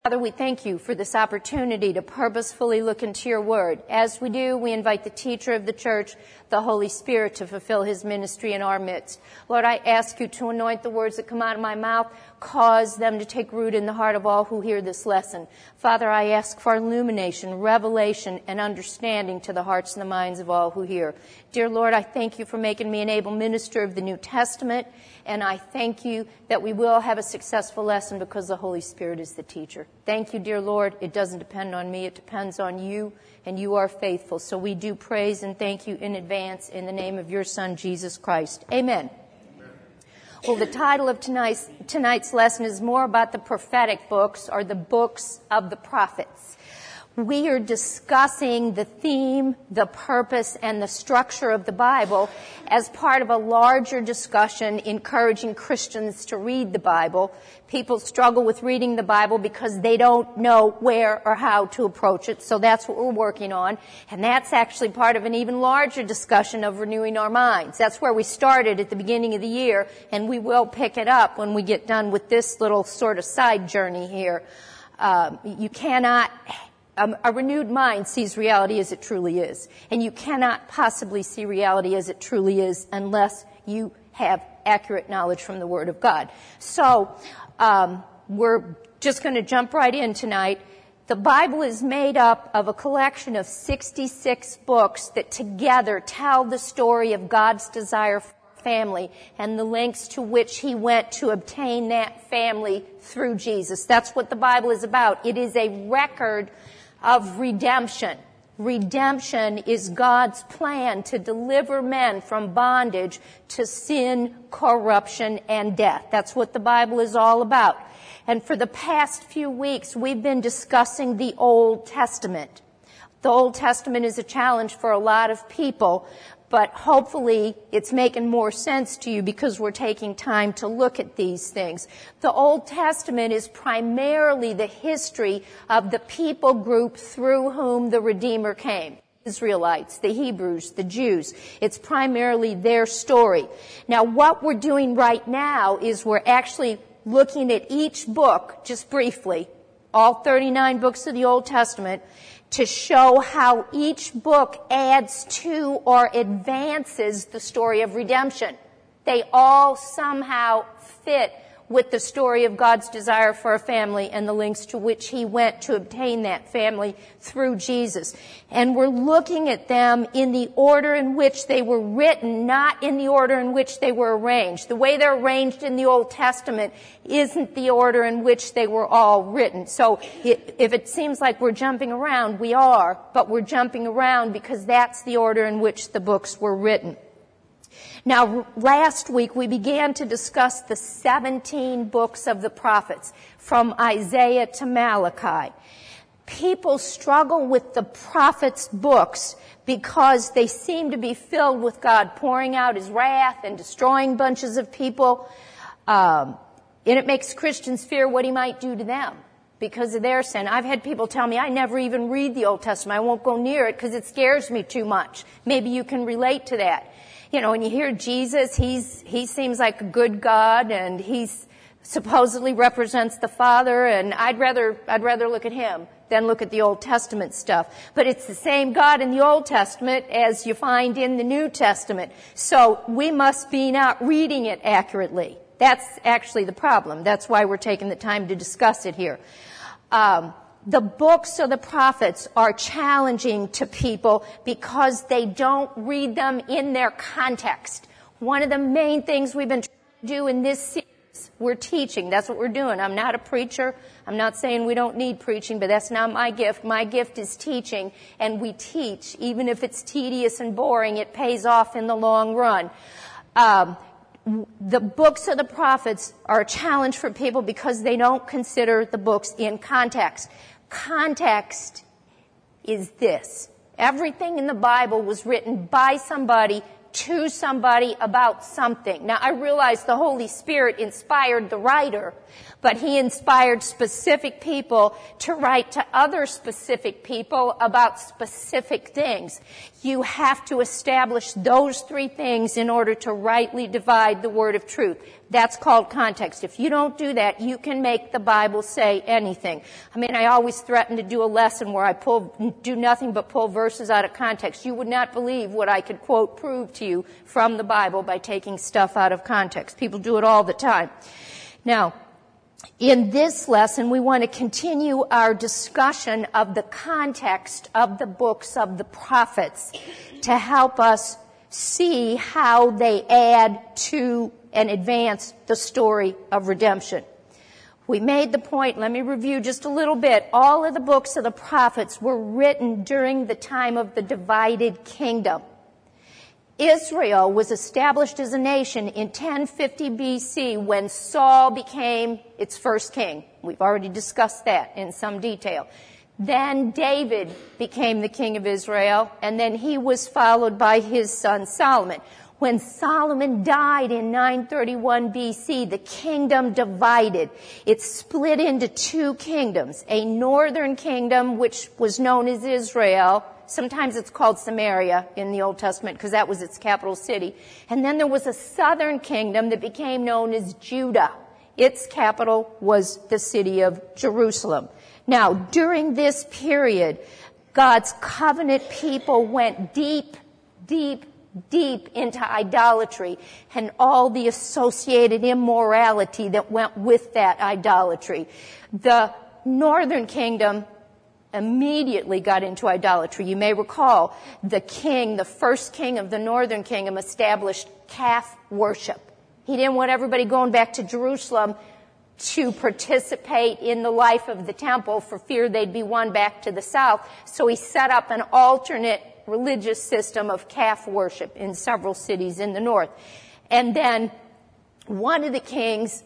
Father, we thank you for this opportunity to purposefully look into your word. As we do, we invite the teacher of the church, the Holy Spirit, to fulfill his ministry in our midst. Lord, I ask you to anoint the words that come out of my mouth, cause them to take root in the heart of all who hear this lesson. Father, I ask for illumination, revelation, and understanding to the hearts and the minds of all who hear. Dear Lord, I thank you for making me an able minister of the New Testament, and I thank you that we will have a successful lesson because the Holy Spirit is the teacher. Thank you, dear Lord. It doesn't depend on me. It depends on you, and you are faithful. So we do praise and thank you in advance in the name of your Son, Jesus Christ. Amen. Well, the title of tonight's lesson is more about the prophetic books, or the books of the prophets. We are discussing the theme, the purpose, and the structure of the Bible as part of a larger discussion encouraging Christians to read the Bible. People struggle with reading the Bible because they don't know where or how to approach it, so that's what we're working on. And that's actually part of an even larger discussion of renewing our minds. That's where we started at the beginning of the year, and we will pick it up when we get done with this little sort of side journey here. A renewed mind sees reality as it truly is. And you cannot possibly see reality as it truly is unless you have accurate knowledge from the Word of God. So, we're just going to jump right in tonight. The Bible is made up of a collection of 66 books that together tell the story of God's desire for family and the lengths to which he went to obtain that family through Jesus. That's what the Bible is about. It is a record of redemption. Redemption is God's plan to deliver men from bondage to sin, corruption, and death. That's what the Bible is all about. And for the past few weeks, we've been discussing the Old Testament. The Old Testament is a challenge for a lot of people, but hopefully it's making more sense to you because we're taking time to look at these things. The Old Testament is primarily the history of the people group through whom the Redeemer came. Israelites, the Hebrews, the Jews. It's primarily their story. Now, what we're doing right now is we're actually looking at each book, just briefly, all 39 books of the Old Testament, to show how each book adds to or advances the story of redemption. They all somehow fit with the story of God's desire for a family and the lengths to which he went to obtain that family through Jesus. And we're looking at them in the order in which they were written, not in the order in which they were arranged. The way they're arranged in the Old Testament isn't the order in which they were all written. So if it seems like we're jumping around, we are, but we're jumping around because that's the order in which the books were written. Now, last week we began to discuss the 17 books of the prophets, from Isaiah to Malachi. People struggle with the prophets' books because they seem to be filled with God pouring out his wrath and destroying bunches of people. And it makes Christians fear what he might do to them because of their sin. I've had people tell me, I never even read the Old Testament. I won't go near it because it scares me too much. Maybe you can relate to that. You know, when you hear Jesus, he seems like a good God, and he supposedly represents the Father, and I'd rather look at him than look at the Old Testament stuff. But it's the same God in the Old Testament as you find in the New Testament. So we must be not reading it accurately. That's actually the problem. That's why we're taking the time to discuss it here. The books of the prophets are challenging to people because they don't read them in their context. One of the main things we've been trying to do in this series, we're teaching. That's what we're doing. I'm not a preacher. I'm not saying we don't need preaching, but that's not my gift. My gift is teaching, and we teach. Even if it's tedious and boring, it pays off in the long run. The books of the prophets are a challenge for people because they don't consider the books in context. Context is this. Everything in the Bible was written by somebody to somebody about something. Now, I realize the Holy Spirit inspired the writer, but he inspired specific people to write to other specific people about specific things. You have to establish those three things in order to rightly divide the word of truth. That's called context. If you don't do that, you can make the Bible say anything. I mean, I always threaten to do a lesson where I do nothing but pull verses out of context. You would not believe what I could quote, prove to you from the Bible by taking stuff out of context. People do it all the time. Now, in this lesson, we want to continue our discussion of the context of the books of the prophets to help us see how they add to and advance the story of redemption. We made the point, let me review just a little bit. All of the books of the prophets were written during the time of the divided kingdom. Israel was established as a nation in 1050 BC when Saul became its first king. We've already discussed that in some detail. Then David became the king of Israel, and then he was followed by his son Solomon. When Solomon died in 931 BC, the kingdom divided. It split into two kingdoms, a northern kingdom, which was known as Israel. Sometimes it's called Samaria in the Old Testament because that was its capital city. And then there was a southern kingdom that became known as Judah. Its capital was the city of Jerusalem. Now, during this period, God's covenant people went deep, deep, deep into idolatry and all the associated immorality that went with that idolatry. The northern kingdom immediately got into idolatry. You may recall the first king of the northern kingdom established calf worship. He didn't want everybody going back to Jerusalem to participate in the life of the temple for fear they'd be won back to the south. So he set up an alternate religious system of calf worship in several cities in the north. And then one of the kings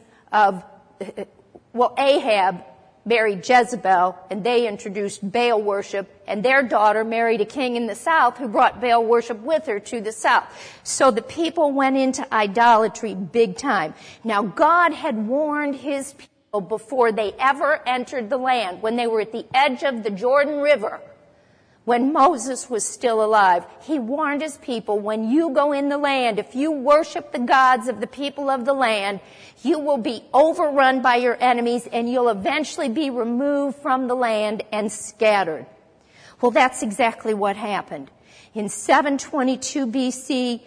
Ahab married Jezebel, and they introduced Baal worship, and their daughter married a king in the south who brought Baal worship with her to the south. So the people went into idolatry big time. Now, God had warned his people before they ever entered the land, when they were at the edge of the Jordan River, when Moses was still alive. He warned his people, when you go in the land, if you worship the gods of the people of the land, you will be overrun by your enemies and you'll eventually be removed from the land and scattered. Well, that's exactly what happened. In 722 BC,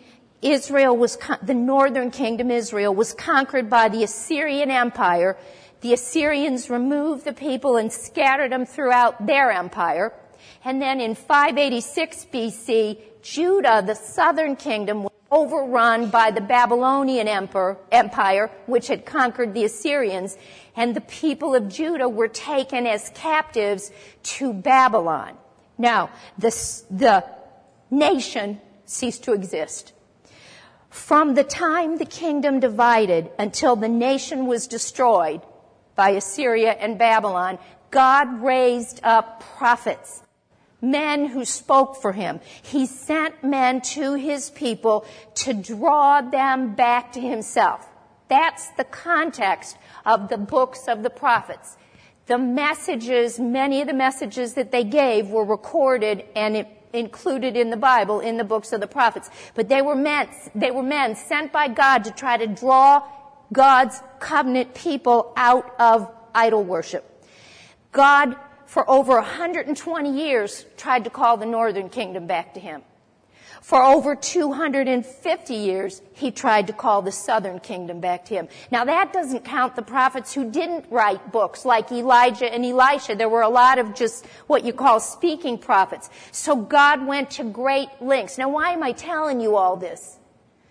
the northern kingdom Israel was conquered by the Assyrian Empire. The Assyrians removed the people and scattered them throughout their empire. And then in 586 BC, Judah, the southern kingdom, was overrun by the Babylonian empire, which had conquered the Assyrians, and the people of Judah were taken as captives to Babylon. Now, the nation ceased to exist. From the time the kingdom divided until the nation was destroyed by Assyria and Babylon, God raised up prophets, men who spoke for him. He sent men to his people to draw them back to himself. That's the context of the books of the prophets. The messages, many of the messages that they gave were recorded and included in the Bible, in the books of the prophets. But they were men sent by God to try to draw God's covenant people out of idol worship. God, for over 120 years, tried to call the northern kingdom back to him. For over 250 years, he tried to call the southern kingdom back to him. Now, that doesn't count the prophets who didn't write books like Elijah and Elisha. There were a lot of just what you call speaking prophets. So God went to great lengths. Now, why am I telling you all this?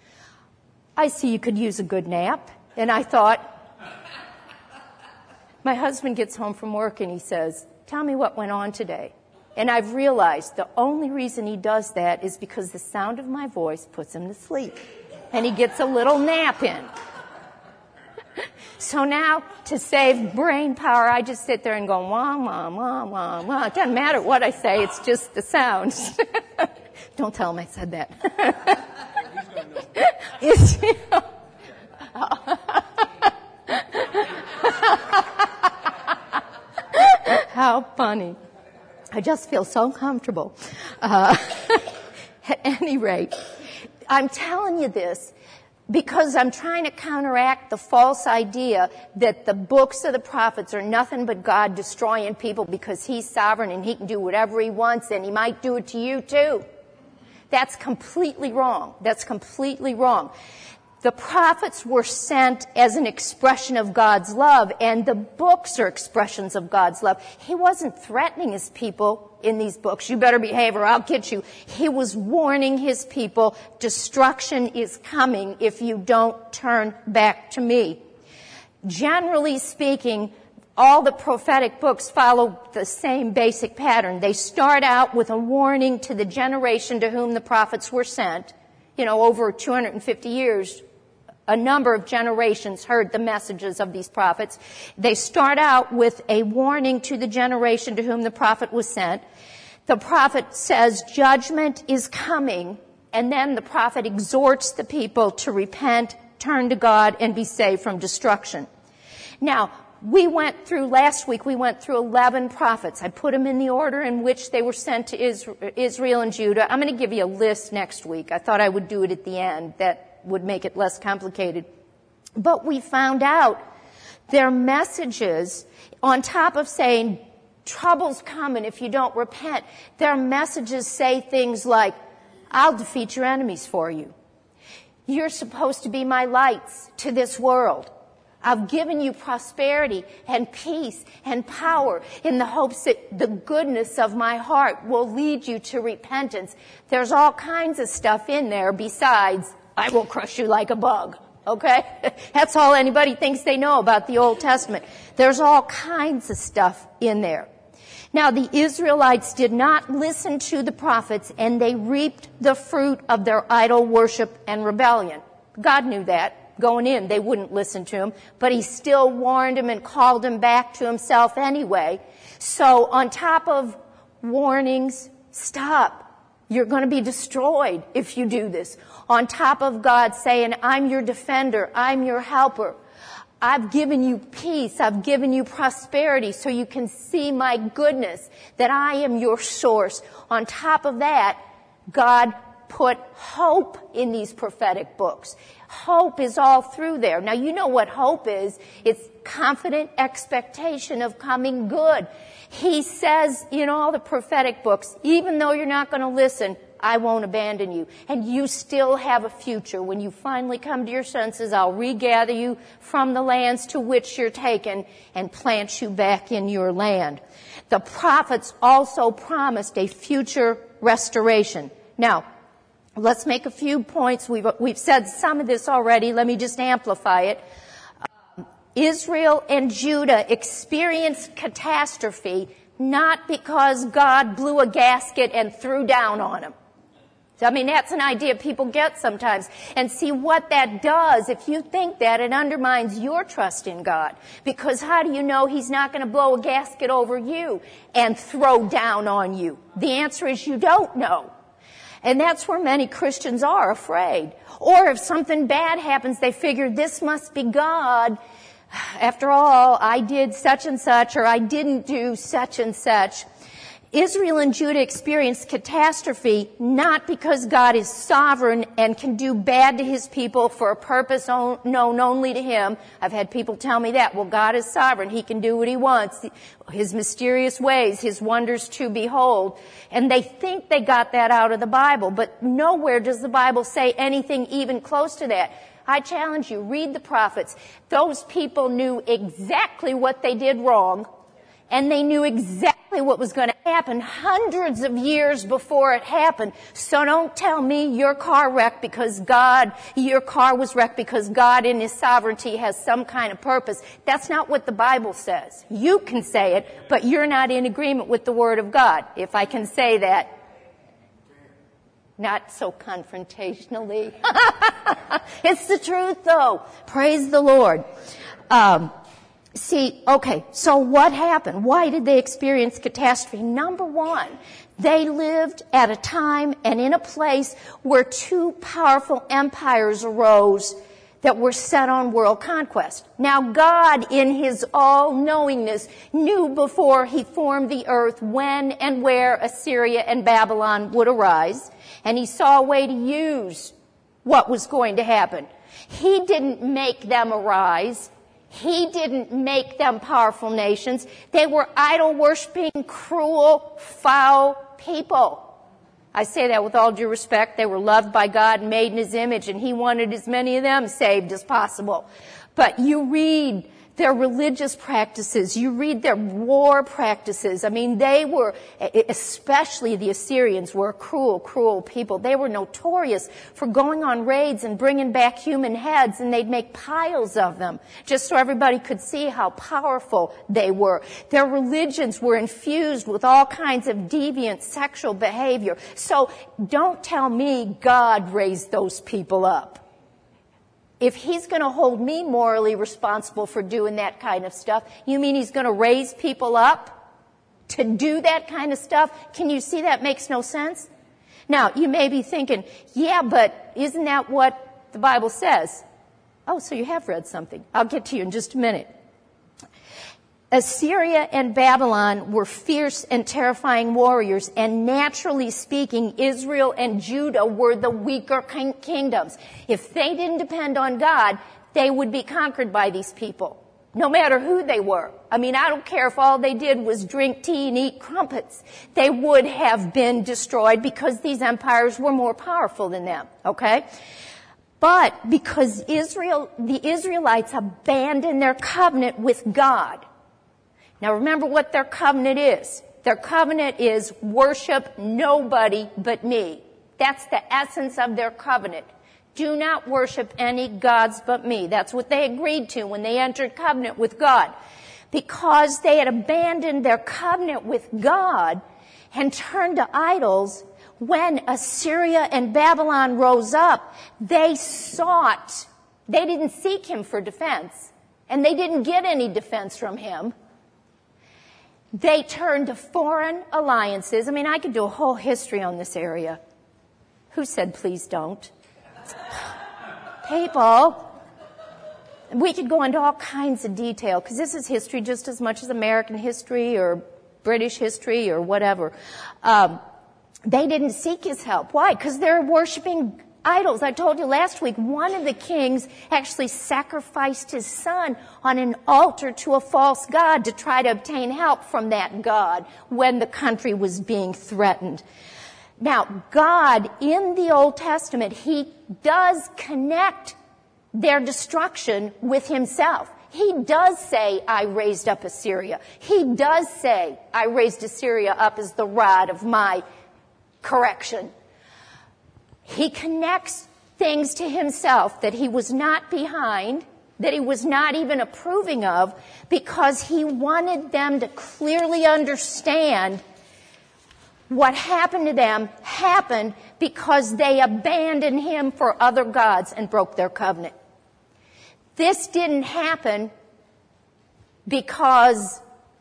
I see you could use a good nap. And I thought, my husband gets home from work and he says, "Tell me what went on today." And I've realized the only reason he does that is because the sound of my voice puts him to sleep. And he gets a little nap in. So now, to save brain power, I just sit there and go, wah, wah, wah, wah, wah. It doesn't matter what I say, it's just the sounds. Don't tell him I said that. Israel. How funny. I just feel so comfortable. At any rate, I'm telling you this because I'm trying to counteract the false idea that the books of the prophets are nothing but God destroying people because He's sovereign and He can do whatever He wants and He might do it to you too. That's completely wrong. That's completely wrong. The prophets were sent as an expression of God's love, and the books are expressions of God's love. He wasn't threatening His people in these books. You better behave or I'll get you. He was warning His people, destruction is coming if you don't turn back to me. Generally speaking, all the prophetic books follow the same basic pattern. They start out with a warning to the generation to whom the prophets were sent. Over 250 years, a number of generations heard the messages of these prophets. They start out with a warning to the generation to whom the prophet was sent. The prophet says judgment is coming, and then the prophet exhorts the people to repent, turn to God, and be saved from destruction. Now, last week we went through 11 prophets. I put them in the order in which they were sent to Israel and Judah. I'm going to give you a list next week. I thought I would do it at the end. That would make it less complicated. But we found out their messages, on top of saying, trouble's coming if you don't repent, their messages say things like, I'll defeat your enemies for you. You're supposed to be my lights to this world. I've given you prosperity and peace and power in the hopes that the goodness of my heart will lead you to repentance. There's all kinds of stuff in there besides, I will crush you like a bug. Okay? That's all anybody thinks they know about the Old Testament. There's all kinds of stuff in there. Now, the Israelites did not listen to the prophets, and they reaped the fruit of their idol worship and rebellion. God knew that. Going in, they wouldn't listen to him, but He still warned him and called him back to Himself anyway. So on top of warnings, stop. You're going to be destroyed if you do this. On top of God saying, I'm your defender, I'm your helper. I've given you peace, I've given you prosperity so you can see my goodness, that I am your source. On top of that, God put hope in these prophetic books. Hope is all through there. Now, you know what hope is. It's confident expectation of coming good. He says in all the prophetic books, even though you're not going to listen, I won't abandon you. And you still have a future. When you finally come to your senses, I'll regather you from the lands to which you're taken and plant you back in your land. The prophets also promised a future restoration. Now, let's make a few points. We've said some of this already. Let me just amplify it. Israel and Judah experienced catastrophe not because God blew a gasket and threw down on them. I mean, that's an idea people get sometimes. And see what that does, if you think that, it undermines your trust in God. Because how do you know He's not going to blow a gasket over you and throw down on you? The answer is you don't know. And that's where many Christians are afraid. Or if something bad happens, they figure this must be God. After all, I did such and such, or I didn't do such and such. Israel and Judah experienced catastrophe not because God is sovereign and can do bad to His people for a purpose known only to Him. I've had people tell me that. Well, God is sovereign. He can do what He wants. His mysterious ways, His wonders to behold. And they think they got that out of the Bible, but nowhere does the Bible say anything even close to that. I challenge you, read the prophets. Those people knew exactly what they did wrong, and they knew exactly what was going to happen hundreds of years before it happened. So don't tell me your car was wrecked because God in His sovereignty has some kind of purpose. That's not what the Bible says. You can say it, but you're not in agreement with the Word of God, if I can say that. Not so confrontationally. It's the truth, though. Praise the Lord. See, okay, so what happened? Why did they experience catastrophe? Number one, they lived at a time and in a place where two powerful empires arose that were set on world conquest. Now, God, in His all-knowingness, knew before He formed the earth when and where Assyria and Babylon would arise, and He saw a way to use what was going to happen. He didn't make them arise. He didn't make them powerful nations. They were idol-worshiping, cruel, foul people. I say that with all due respect. They were loved by God, made in His image, and He wanted as many of them saved as possible. But you read their religious practices, you read their war practices. I mean, they were, especially the Assyrians, were a cruel, cruel people. They were notorious for going on raids and bringing back human heads, and they'd make piles of them, just so everybody could see how powerful they were. Their religions were infused with all kinds of deviant sexual behavior. So don't tell me God raised those people up. If He's going to hold me morally responsible for doing that kind of stuff, you mean He's going to raise people up to do that kind of stuff? Can you see that makes no sense? Now, you may be thinking, yeah, but isn't that what the Bible says? Oh, so you have read something. I'll get to you in just a minute. Assyria and Babylon were fierce and terrifying warriors, and naturally speaking, Israel and Judah were the weaker kingdoms. If they didn't depend on God, they would be conquered by these people, no matter who they were. I mean, I don't care if all they did was drink tea and eat crumpets. They would have been destroyed because these empires were more powerful than them, okay? But because the Israelites abandoned their covenant with God. Now remember what their covenant is. Their covenant is worship nobody but me. That's the essence of their covenant. Do not worship any gods but me. That's what they agreed to when they entered covenant with God. Because they had abandoned their covenant with God and turned to idols, when Assyria and Babylon rose up, they didn't seek Him for defense, and they didn't get any defense from Him. They turned to foreign alliances. I mean, I could do a whole history on this area. Who said please don't? People. We could go into all kinds of detail, because this is history just as much as American history or British history or whatever. They didn't seek His help. Why? Because they're worshiping idols. I told you last week, one of the kings actually sacrificed his son on an altar to a false god to try to obtain help from that god when the country was being threatened. Now, God, in the Old Testament, He does connect their destruction with Himself. He does say, I raised up Assyria. He does say, I raised Assyria up as the rod of my correction. He connects things to Himself that He was not behind, that He was not even approving of, because He wanted them to clearly understand what happened to them happened because they abandoned Him for other gods and broke their covenant. This didn't happen because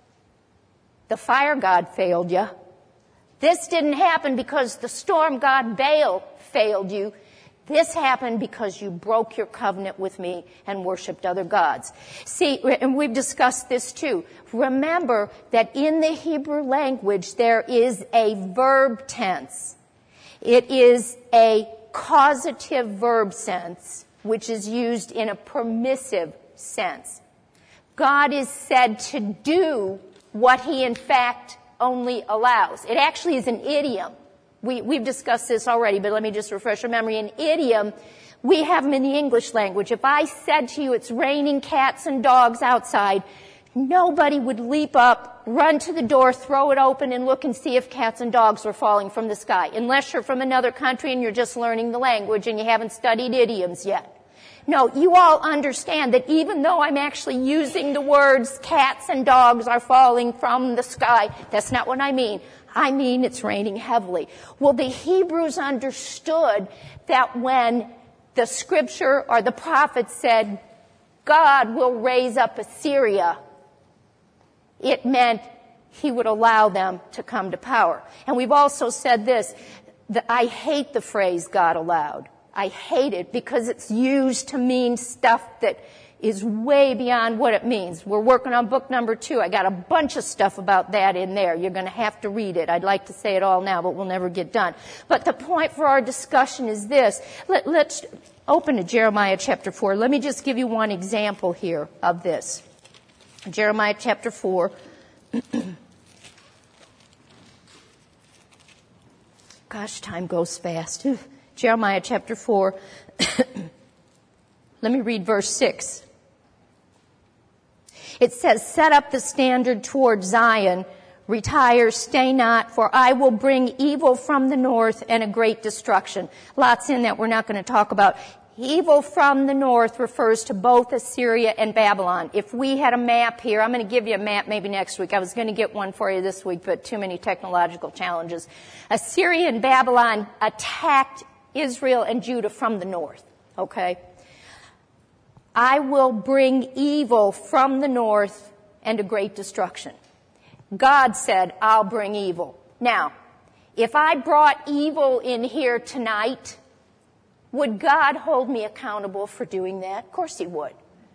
the fire god failed you. This didn't happen because the storm god Baal failed you. This happened because you broke your covenant with me and worshipped other gods. See, and we've discussed this too. Remember that in the Hebrew language there is a verb tense. It is a causative verb sense, which is used in a permissive sense. God is said to do what He in fact only allows. It actually is an idiom. We've discussed this already, but let me just refresh your memory. An idiom, we have them in the English language. If I said to you, it's raining cats and dogs outside, nobody would leap up, run to the door, throw it open, and look and see if cats and dogs were falling from the sky, unless you're from another country and you're just learning the language and you haven't studied idioms yet. No, you all understand that even though I'm actually using the words cats and dogs are falling from the sky, that's not what I mean. I mean it's raining heavily. Well, the Hebrews understood that when the scripture or the prophet said, God will raise up Assyria, it meant he would allow them to come to power. And we've also said this, that I hate the phrase God allowed. I hate it because it's used to mean stuff that is way beyond what it means. We're working on book number 2. I got a bunch of stuff about that in there. You're going to have to read it. I'd like to say it all now, but we'll never get done. But the point for our discussion is this. Let's open to Jeremiah chapter 4. Let me just give you one example here of this. Jeremiah chapter 4. Gosh, time goes fast. Jeremiah chapter 4. Let me read verse 6. It says, set up the standard toward Zion, retire, stay not, for I will bring evil from the north and a great destruction. Lots in that we're not going to talk about. Evil from the north refers to both Assyria and Babylon. If we had a map here, I'm going to give you a map maybe next week. I was going to get one for you this week, but too many technological challenges. Assyria and Babylon attacked Israel and Judah from the north, okay? I will bring evil from the north and a great destruction. God said, I'll bring evil. Now, if I brought evil in here tonight, would God hold me accountable for doing that? Of course he would.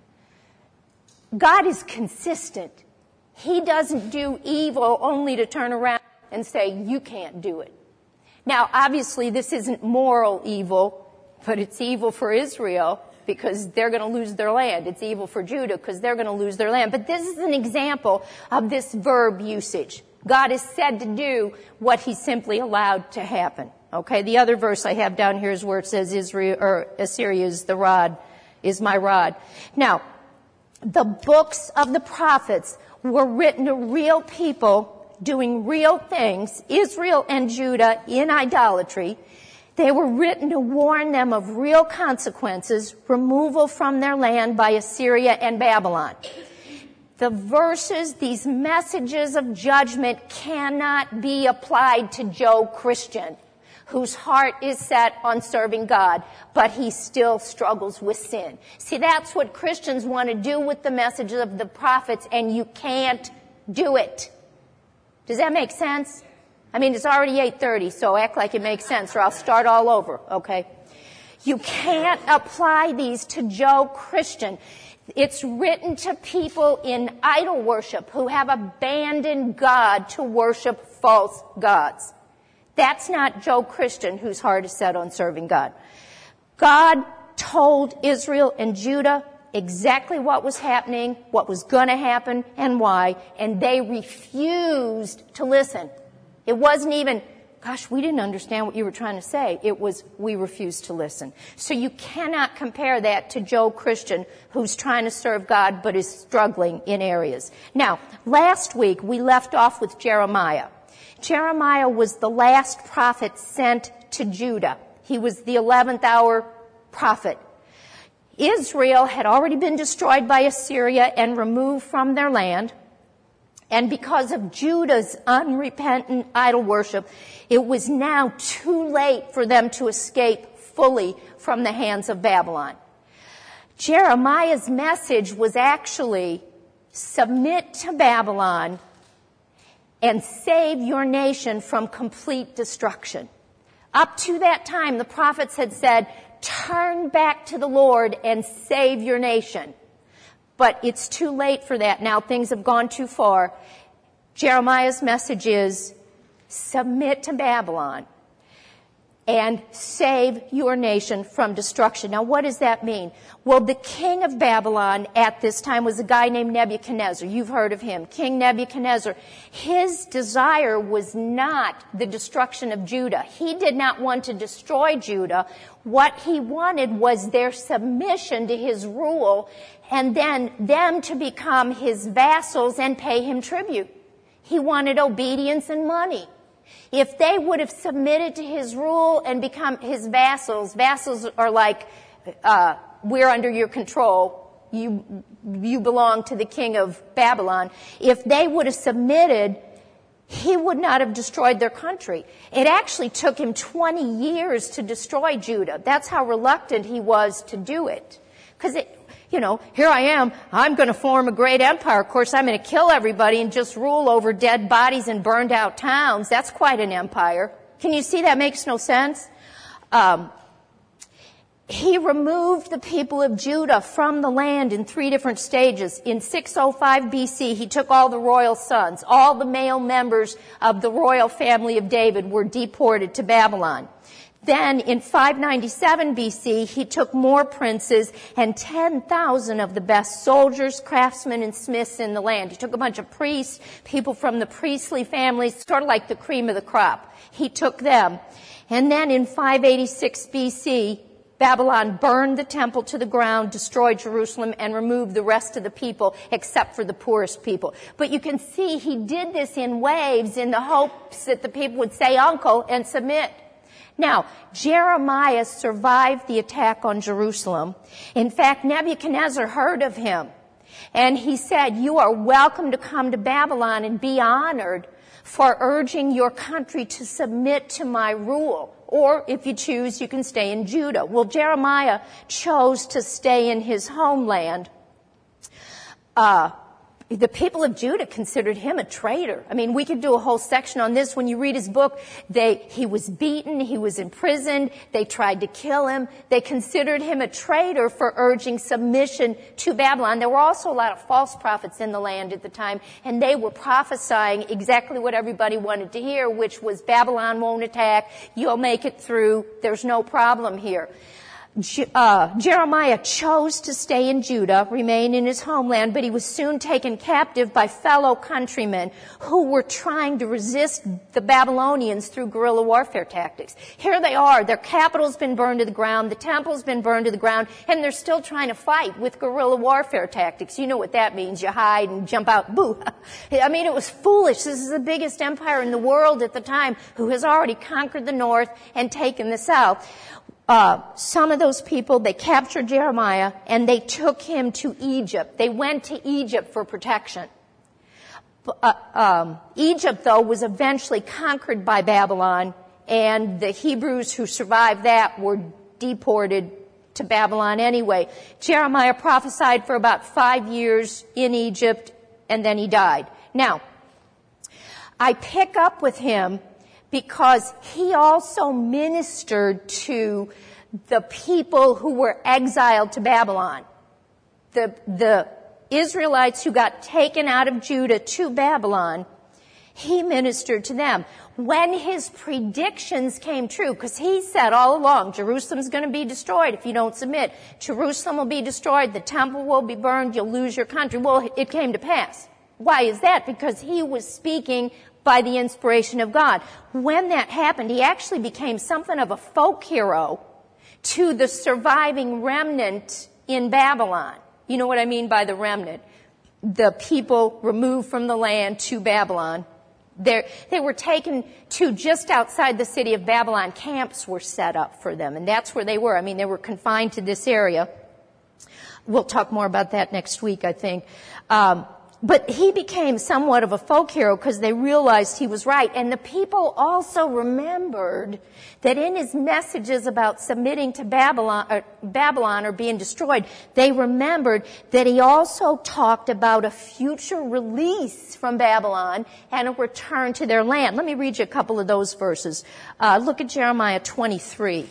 God is consistent. He doesn't do evil only to turn around and say, you can't do it. Now, obviously, this isn't moral evil, but it's evil for Israel because they're going to lose their land. It's evil for Judah because they're going to lose their land. But this is an example of this verb usage. God is said to do what he simply allowed to happen. Okay, the other verse I have down here is where it says Assyria is the rod, is my rod. Now, the books of the prophets were written to real people doing real things, Israel and Judah in idolatry. They were written to warn them of real consequences, removal from their land by Assyria and Babylon. The verses, these messages of judgment cannot be applied to Joe Christian, whose heart is set on serving God, but he still struggles with sin. See, that's what Christians want to do with the messages of the prophets, and you can't do it. Does that make sense? I mean, it's already 8:30, so act like it makes sense, or I'll start all over, okay? You can't apply these to Joe Christian. It's written to people in idol worship who have abandoned God to worship false gods. That's not Joe Christian whose heart is set on serving God. God told Israel and Judah exactly what was happening, what was going to happen, and why, and they refused to listen. It wasn't even, gosh, we didn't understand what you were trying to say. It was, we refused to listen. So you cannot compare that to Joe Christian, who's trying to serve God but is struggling in areas. Now, last week we left off with Jeremiah. Jeremiah was the last prophet sent to Judah. He was the 11th hour prophet. Israel had already been destroyed by Assyria and removed from their land. And because of Judah's unrepentant idol worship, it was now too late for them to escape fully from the hands of Babylon. Jeremiah's message was actually, submit to Babylon and save your nation from complete destruction. Up to that time, the prophets had said, turn back to the Lord and save your nation. But it's too late for that now. Things have gone too far. Jeremiah's message is, submit to Babylon and save your nation from destruction. Now, what does that mean? Well, the king of Babylon at this time was a guy named Nebuchadnezzar. You've heard of him. King Nebuchadnezzar. His desire was not the destruction of Judah. He did not want to destroy Judah. What he wanted was their submission to his rule and then them to become his vassals and pay him tribute. He wanted obedience and money. If they would have submitted to his rule and become his vassals are like, we're under your control. You belong to the king of Babylon. If they would have submitted, he would not have destroyed their country. It actually took him 20 years to destroy Judah. That's how reluctant he was to do it. Because Here I am, I'm going to form a great empire. Of course, I'm going to kill everybody and just rule over dead bodies and burned out towns. That's quite an empire. Can you see that makes no sense? He removed the people of Judah from the land in 3 different stages. In 605 BC, he took all the royal sons. All the male members of the royal family of David were deported to Babylon. Then in 597 BC, he took more princes and 10,000 of the best soldiers, craftsmen, and smiths in the land. He took a bunch of priests, people from the priestly families, sort of like the cream of the crop. He took them. And then in 586 BC, Babylon burned the temple to the ground, destroyed Jerusalem, and removed the rest of the people except for the poorest people. But you can see he did this in waves in the hopes that the people would say uncle and submit. Now, Jeremiah survived the attack on Jerusalem. In fact, Nebuchadnezzar heard of him. And he said, you are welcome to come to Babylon and be honored for urging your country to submit to my rule. Or if you choose, you can stay in Judah. Well, Jeremiah chose to stay in his homeland. The people of Judah considered him a traitor. I mean, we could do a whole section on this. When you read his book, he was beaten, he was imprisoned, they tried to kill him. They considered him a traitor for urging submission to Babylon. There were also a lot of false prophets in the land at the time, and they were prophesying exactly what everybody wanted to hear, which was Babylon won't attack, you'll make it through, there's no problem here. Jeremiah chose to stay in Judah, remain in his homeland, but he was soon taken captive by fellow countrymen who were trying to resist the Babylonians through guerrilla warfare tactics. Here they are, their capital's been burned to the ground, the temple's been burned to the ground, and they're still trying to fight with guerrilla warfare tactics. You know what that means, you hide and jump out, boo. I mean, it was foolish. This is the biggest empire in the world at the time who has already conquered the north and taken the south. Some of those people, they captured Jeremiah and they took him to Egypt. They went to Egypt for protection. Egypt, though, was eventually conquered by Babylon, and the Hebrews who survived that were deported to Babylon anyway. Jeremiah prophesied for about 5 years in Egypt, and then he died. Now, I pick up with him because he also ministered to the people who were exiled to Babylon. The Israelites who got taken out of Judah to Babylon, he ministered to them. When his predictions came true, because he said all along, Jerusalem's going to be destroyed if you don't submit. Jerusalem will be destroyed, the temple will be burned, you'll lose your country. Well, it came to pass. Why is that? Because he was speaking by the inspiration of God. When that happened, he actually became something of a folk hero to the surviving remnant in Babylon. You know what I mean by the remnant? The people removed from the land to Babylon. They were taken to just outside the city of Babylon. Camps were set up for them, and that's where they were. I mean, they were confined to this area. We'll talk more about that next week, I think. But he became somewhat of a folk hero because they realized he was right. And the people also remembered that in his messages about submitting to Babylon or being destroyed, they remembered that he also talked about a future release from Babylon and a return to their land. Let me read you a couple of those verses. Look at Jeremiah 23.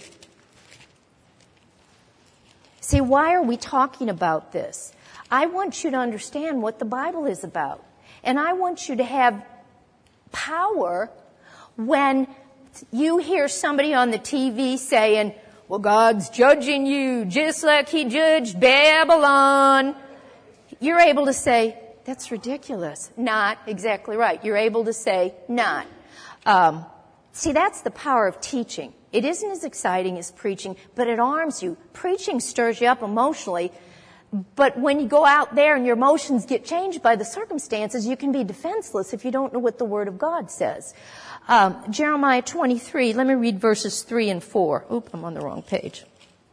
See, why are we talking about this? I want you to understand what the Bible is about. And I want you to have power when you hear somebody on the TV saying, well, God's judging you just like he judged Babylon. You're able to say, that's ridiculous. Not exactly right. You're able to say, not. See, that's the power of teaching. It isn't as exciting as preaching, but it arms you. Preaching stirs you up emotionally. But when you go out there and your emotions get changed by the circumstances, you can be defenseless if you don't know what the Word of God says. Jeremiah 23, let me read verses 3 and 4. Oop, I'm on the wrong page.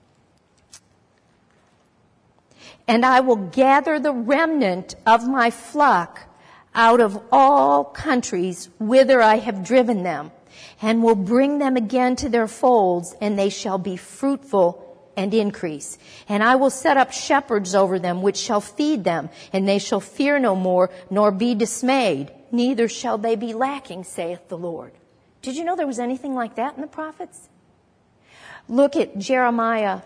And I will gather the remnant of my flock out of all countries whither I have driven them, and will bring them again to their folds, and they shall be fruitful and increase. And I will set up shepherds over them, which shall feed them, and they shall fear no more, nor be dismayed, neither shall they be lacking, saith the Lord. Did you know there was anything like that in the prophets? Look at Jeremiah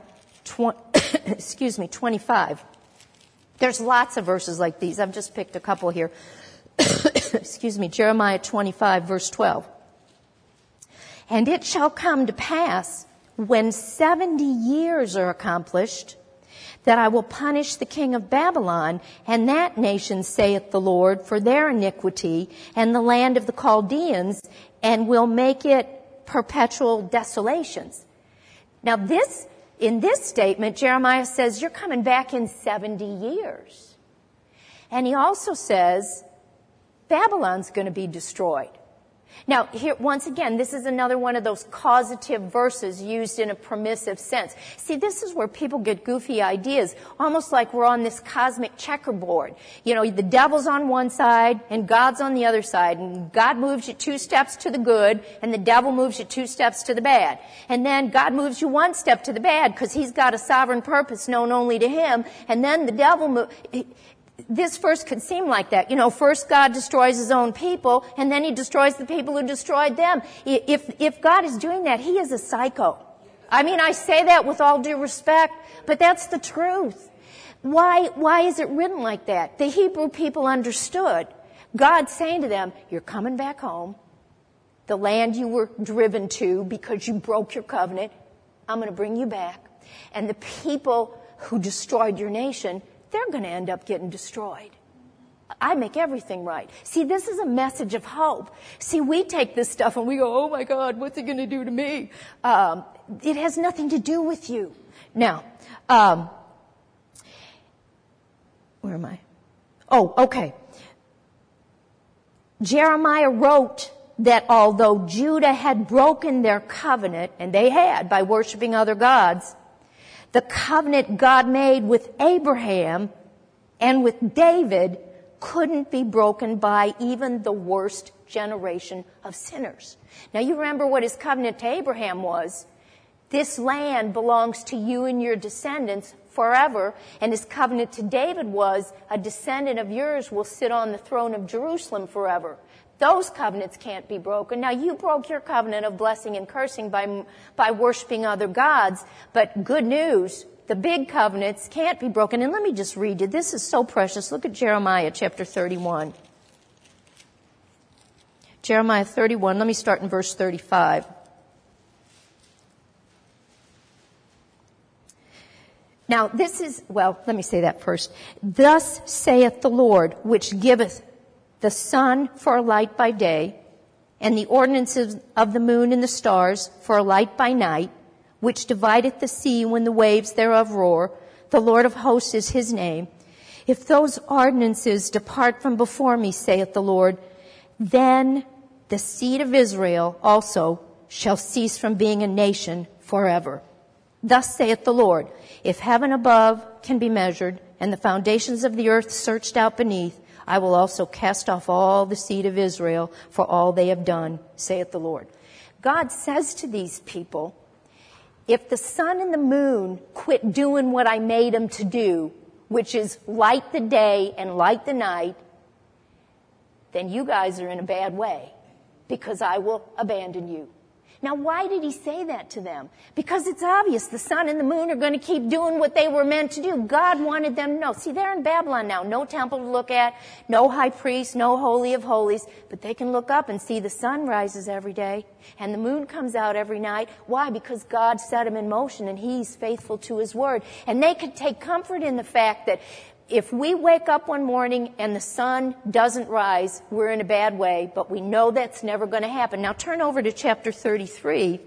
25. There's lots of verses like these. I've just picked a couple here. Jeremiah 25, verse 12. And it shall come to pass, when 70 years are accomplished, that I will punish the king of Babylon and that nation, saith the Lord, for their iniquity, and the land of the Chaldeans, and will make it perpetual desolations. Now in this statement, Jeremiah says, you're coming back in 70 years. And he also says, Babylon's going to be destroyed. Now, here, once again, this is another one of those causative verses used in a permissive sense. See, this is where people get goofy ideas, almost like we're on this cosmic checkerboard. You know, the devil's on one side and God's on the other side, and God moves you 2 steps to the good, and the devil moves you 2 steps to the bad. And then God moves you 1 step to the bad because he's got a sovereign purpose known only to him, and then the devil This verse could seem like that. You know, first God destroys his own people, and then he destroys the people who destroyed them. If God is doing that, he is a psycho. I mean, I say that with all due respect, but that's the truth. Why is it written like that? The Hebrew people understood. God saying to them, you're coming back home. The land you were driven to because you broke your covenant, I'm going to bring you back. And the people who destroyed your nation, they're going to end up getting destroyed. I make everything right. See, this is a message of hope. See, we take this stuff and we go, oh my God, what's it going to do to me? It has nothing to do with you. Now, where am I? Oh, okay. Jeremiah wrote that although Judah had broken their covenant, and they had by worshiping other gods, the covenant God made with Abraham and with David couldn't be broken by even the worst generation of sinners. Now you remember what his covenant to Abraham was. This land belongs to you and your descendants forever. And his covenant to David was, a descendant of yours will sit on the throne of Jerusalem forever. Those covenants can't be broken. Now, you broke your covenant of blessing and cursing by worshiping other gods, but good news, the big covenants can't be broken. And let me just read you. This is so precious. Look at Jeremiah chapter 31. Jeremiah 31, let me start in verse 35. Now, let me say that first. Thus saith the Lord, which giveth the sun for a light by day, and the ordinances of the moon and the stars for a light by night, which divideth the sea when the waves thereof roar. The Lord of hosts is his name. If those ordinances depart from before me, saith the Lord, then the seed of Israel also shall cease from being a nation forever. Thus saith the Lord, if heaven above can be measured, and the foundations of the earth searched out beneath, I will also cast off all the seed of Israel for all they have done, saith the Lord. God says to these people, if the sun and the moon quit doing what I made them to do, which is light the day and light the night, then you guys are in a bad way, because I will abandon you. Now, why did he say that to them? Because it's obvious the sun and the moon are going to keep doing what they were meant to do. God wanted them to know. See, they're in Babylon now. No temple to look at, no high priest, no holy of holies. But they can look up and see the sun rises every day and the moon comes out every night. Why? Because God set them in motion and he's faithful to his word. And they could take comfort in the fact that if we wake up one morning and the sun doesn't rise, we're in a bad way, but we know that's never going to happen. Now turn over to chapter 33.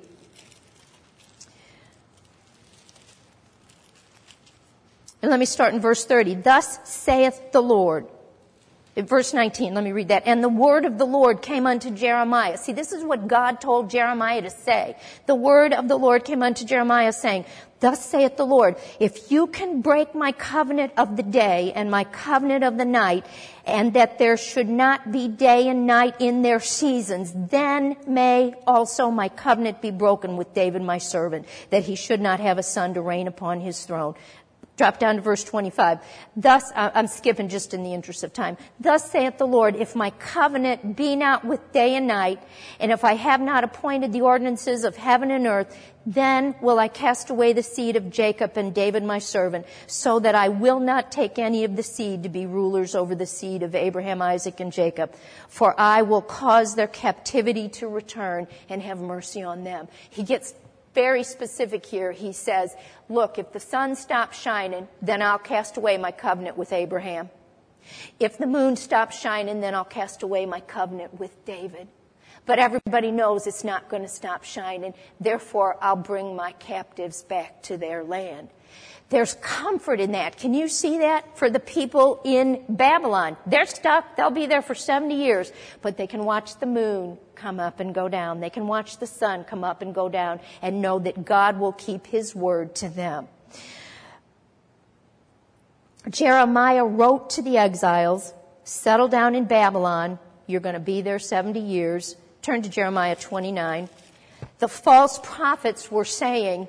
And let me start in verse 30. Thus saith the Lord, In verse 19, let me read that. And the word of the Lord came unto Jeremiah. See, this is what God told Jeremiah to say. The word of the Lord came unto Jeremiah saying, Thus saith the Lord, if you can break my covenant of the day and my covenant of the night, and that there should not be day and night in their seasons, then may also my covenant be broken with David my servant, that he should not have a son to reign upon his throne. Drop down to verse 25. Thus, I'm skipping just in the interest of time. Thus saith the Lord, if my covenant be not with day and night, and if I have not appointed the ordinances of heaven and earth, then will I cast away the seed of Jacob and David my servant, so that I will not take any of the seed to be rulers over the seed of Abraham, Isaac, and Jacob. For I will cause their captivity to return and have mercy on them. He gets very specific here. He says, look, if the sun stops shining, then I'll cast away my covenant with Abraham. If the moon stops shining, then I'll cast away my covenant with David. But everybody knows it's not going to stop shining. Therefore, I'll bring my captives back to their land. There's comfort in that. Can you see that? For the people in Babylon. They're stuck. They'll be there for 70 years. But they can watch the moon come up and go down. They can watch the sun come up and go down and know that God will keep his word to them. Jeremiah wrote to the exiles, settle down in Babylon. You're going to be there 70 years. Turn to Jeremiah 29. The false prophets were saying,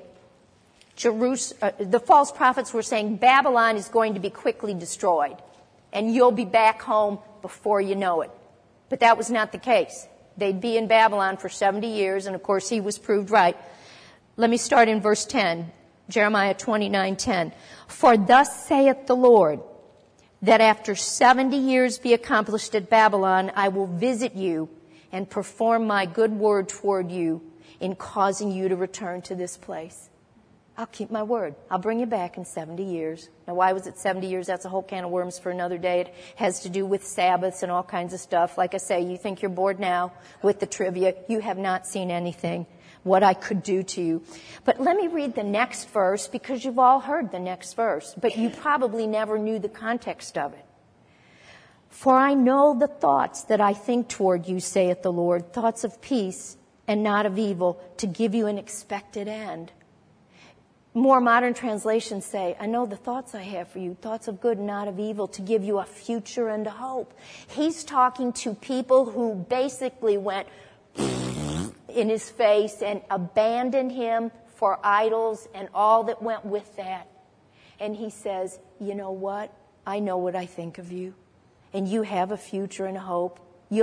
Babylon is going to be quickly destroyed, and you'll be back home before you know it. But that was not the case. They'd be in Babylon for 70 years, and of course he was proved right. Let me start in verse 10, Jeremiah 29:10. For thus saith the Lord, that after 70 years be accomplished at Babylon, I will visit you and perform my good word toward you in causing you to return to this place. I'll keep my word. I'll bring you back in 70 years. Now, why was it 70 years? That's a whole can of worms for another day. It has to do with Sabbaths and all kinds of stuff. Like I say, you think you're bored now with the trivia. You have not seen anything, what I could do to you. But let me read the next verse, because you've all heard the next verse, but you probably never knew the context of it. For I know the thoughts that I think toward you, saith the Lord, thoughts of peace and not of evil, to give you an expected end. More modern translations say, I know the thoughts I have for you, thoughts of good and not of evil, to give you a future and a hope. He's talking to people who basically went in his face and abandoned him for idols and all that went with that. And he says, you know what? I know what I think of you. And you have a future and a hope.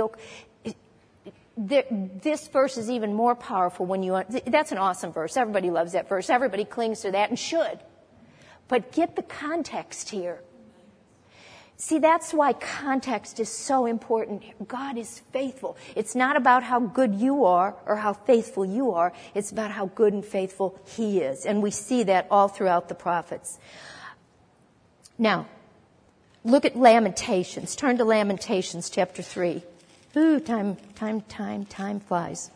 This verse is even more powerful when that's an awesome verse. Everybody loves that verse. Everybody clings to that and should. But get the context here. See, that's why context is so important. God is faithful. It's not about how good you are or how faithful you are. It's about how good and faithful he is. And we see that all throughout the prophets. Now, look at Lamentations. Turn to Lamentations chapter 3. Ooh, time flies.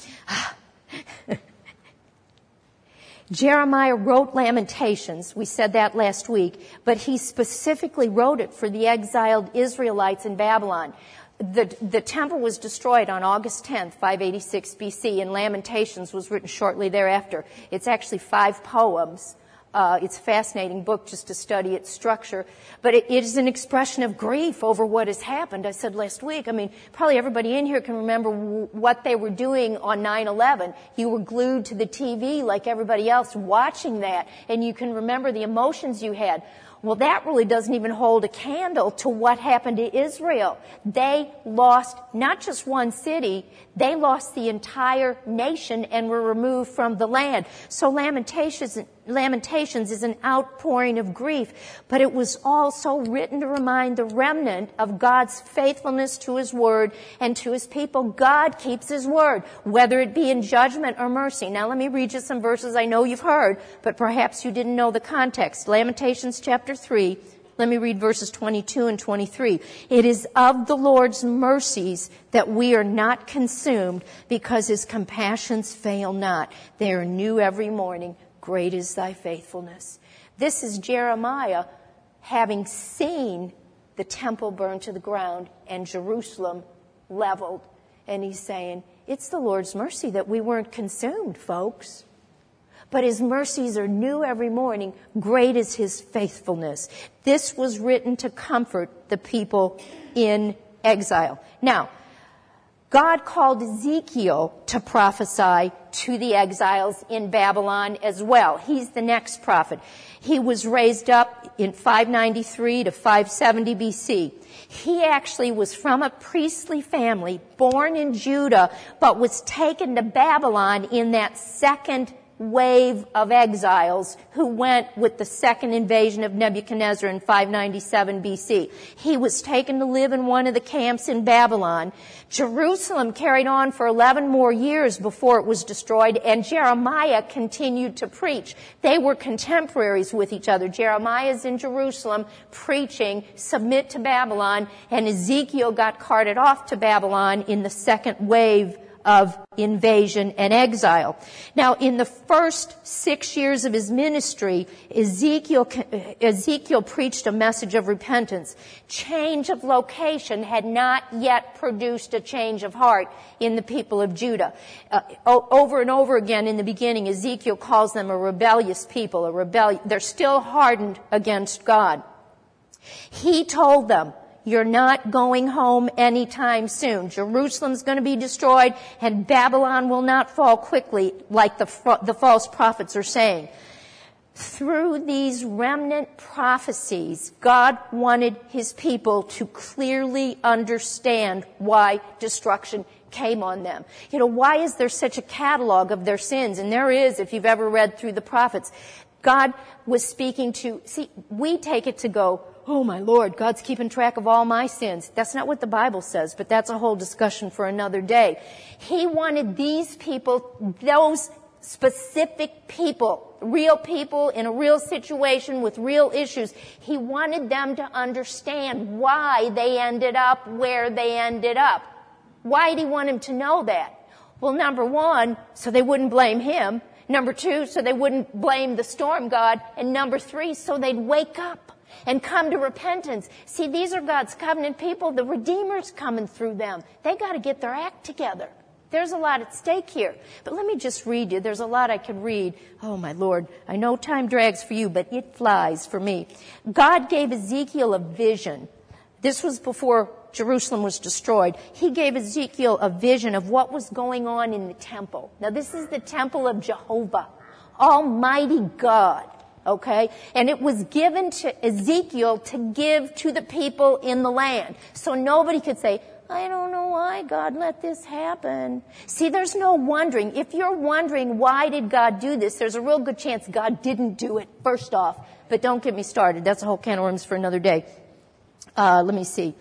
Jeremiah wrote Lamentations. We said that last week. But he specifically wrote it for the exiled Israelites in Babylon. The temple was destroyed on August 10th, 586 BC, and Lamentations was written shortly thereafter. It's actually 5 poems. It's a fascinating book just to study its structure. But it is an expression of grief over what has happened. I said last week, probably everybody in here can remember what they were doing on 9/11. You were glued to the TV like everybody else watching that, and you can remember the emotions you had. Well, that really doesn't even hold a candle to what happened to Israel. They lost not just one city, they lost the entire nation and were removed from the land. So Lamentations is an outpouring of grief, but it was also written to remind the remnant of God's faithfulness to his word and to his people. God keeps his word, whether it be in judgment or mercy. Now let me read you some verses I know you've heard, but perhaps you didn't know the context. Lamentations chapter 3. Let me read verses 22 and 23. It is of the Lord's mercies that we are not consumed, because his compassions fail not. They are new every morning. Great is thy faithfulness. This is Jeremiah having seen the temple burned to the ground, and Jerusalem leveled. And he's saying, it's the Lord's mercy that we weren't consumed, folks. But his mercies are new every morning. Great is his faithfulness. This was written to comfort the people in exile. Now, God called Ezekiel to prophesy to the exiles in Babylon as well. He's the next prophet. He was raised up in 593 to 570 BC. He actually was from a priestly family, born in Judah, but was taken to Babylon in that second wave of exiles who went with the second invasion of Nebuchadnezzar in 597 BC. He was taken to live in one of the camps in Babylon. Jerusalem carried on for 11 more years before it was destroyed, and Jeremiah continued to preach. They were contemporaries with each other. Jeremiah's in Jerusalem preaching, submit to Babylon, and Ezekiel got carted off to Babylon in the second wave of invasion and exile. Now, in the first 6 years of his ministry, Ezekiel preached a message of repentance. Change of location had not yet produced a change of heart in the people of Judah. Over and over again in the beginning, Ezekiel calls them a rebellious people, they're still hardened against God. He told them, you're not going home anytime soon. Jerusalem's going to be destroyed, and Babylon will not fall quickly like the false prophets are saying. Through these remnant prophecies, God wanted his people to clearly understand why destruction came on them. Why is there such a catalog of their sins? And there is, if you've ever read through the prophets. God was speaking to, we take it to go, oh my Lord, God's keeping track of all my sins. That's not what the Bible says, but that's a whole discussion for another day. He wanted these people, those specific people, real people in a real situation with real issues. He wanted them to understand why they ended up where they ended up. Why did he want them to know that? Well, number one, so they wouldn't blame him. Number two, so they wouldn't blame the storm god. And number three, so they'd wake up and come to repentance. See, these are God's covenant people. The Redeemer's coming through them. They got to get their act together. There's a lot at stake here. But let me just read you. There's a lot I could read. Oh, my Lord. I know time drags for you, but it flies for me. God gave Ezekiel a vision. This was before Jerusalem was destroyed. He gave Ezekiel a vision of what was going on in the temple. Now, this is the temple of Jehovah, Almighty God. Okay? And it was given to Ezekiel to give to the people in the land. So nobody could say, I don't know why God let this happen. See, there's no wondering. If you're wondering why did God do this, there's a real good chance God didn't do it, first off. But don't get me started. That's a whole can of worms for another day. Let me see.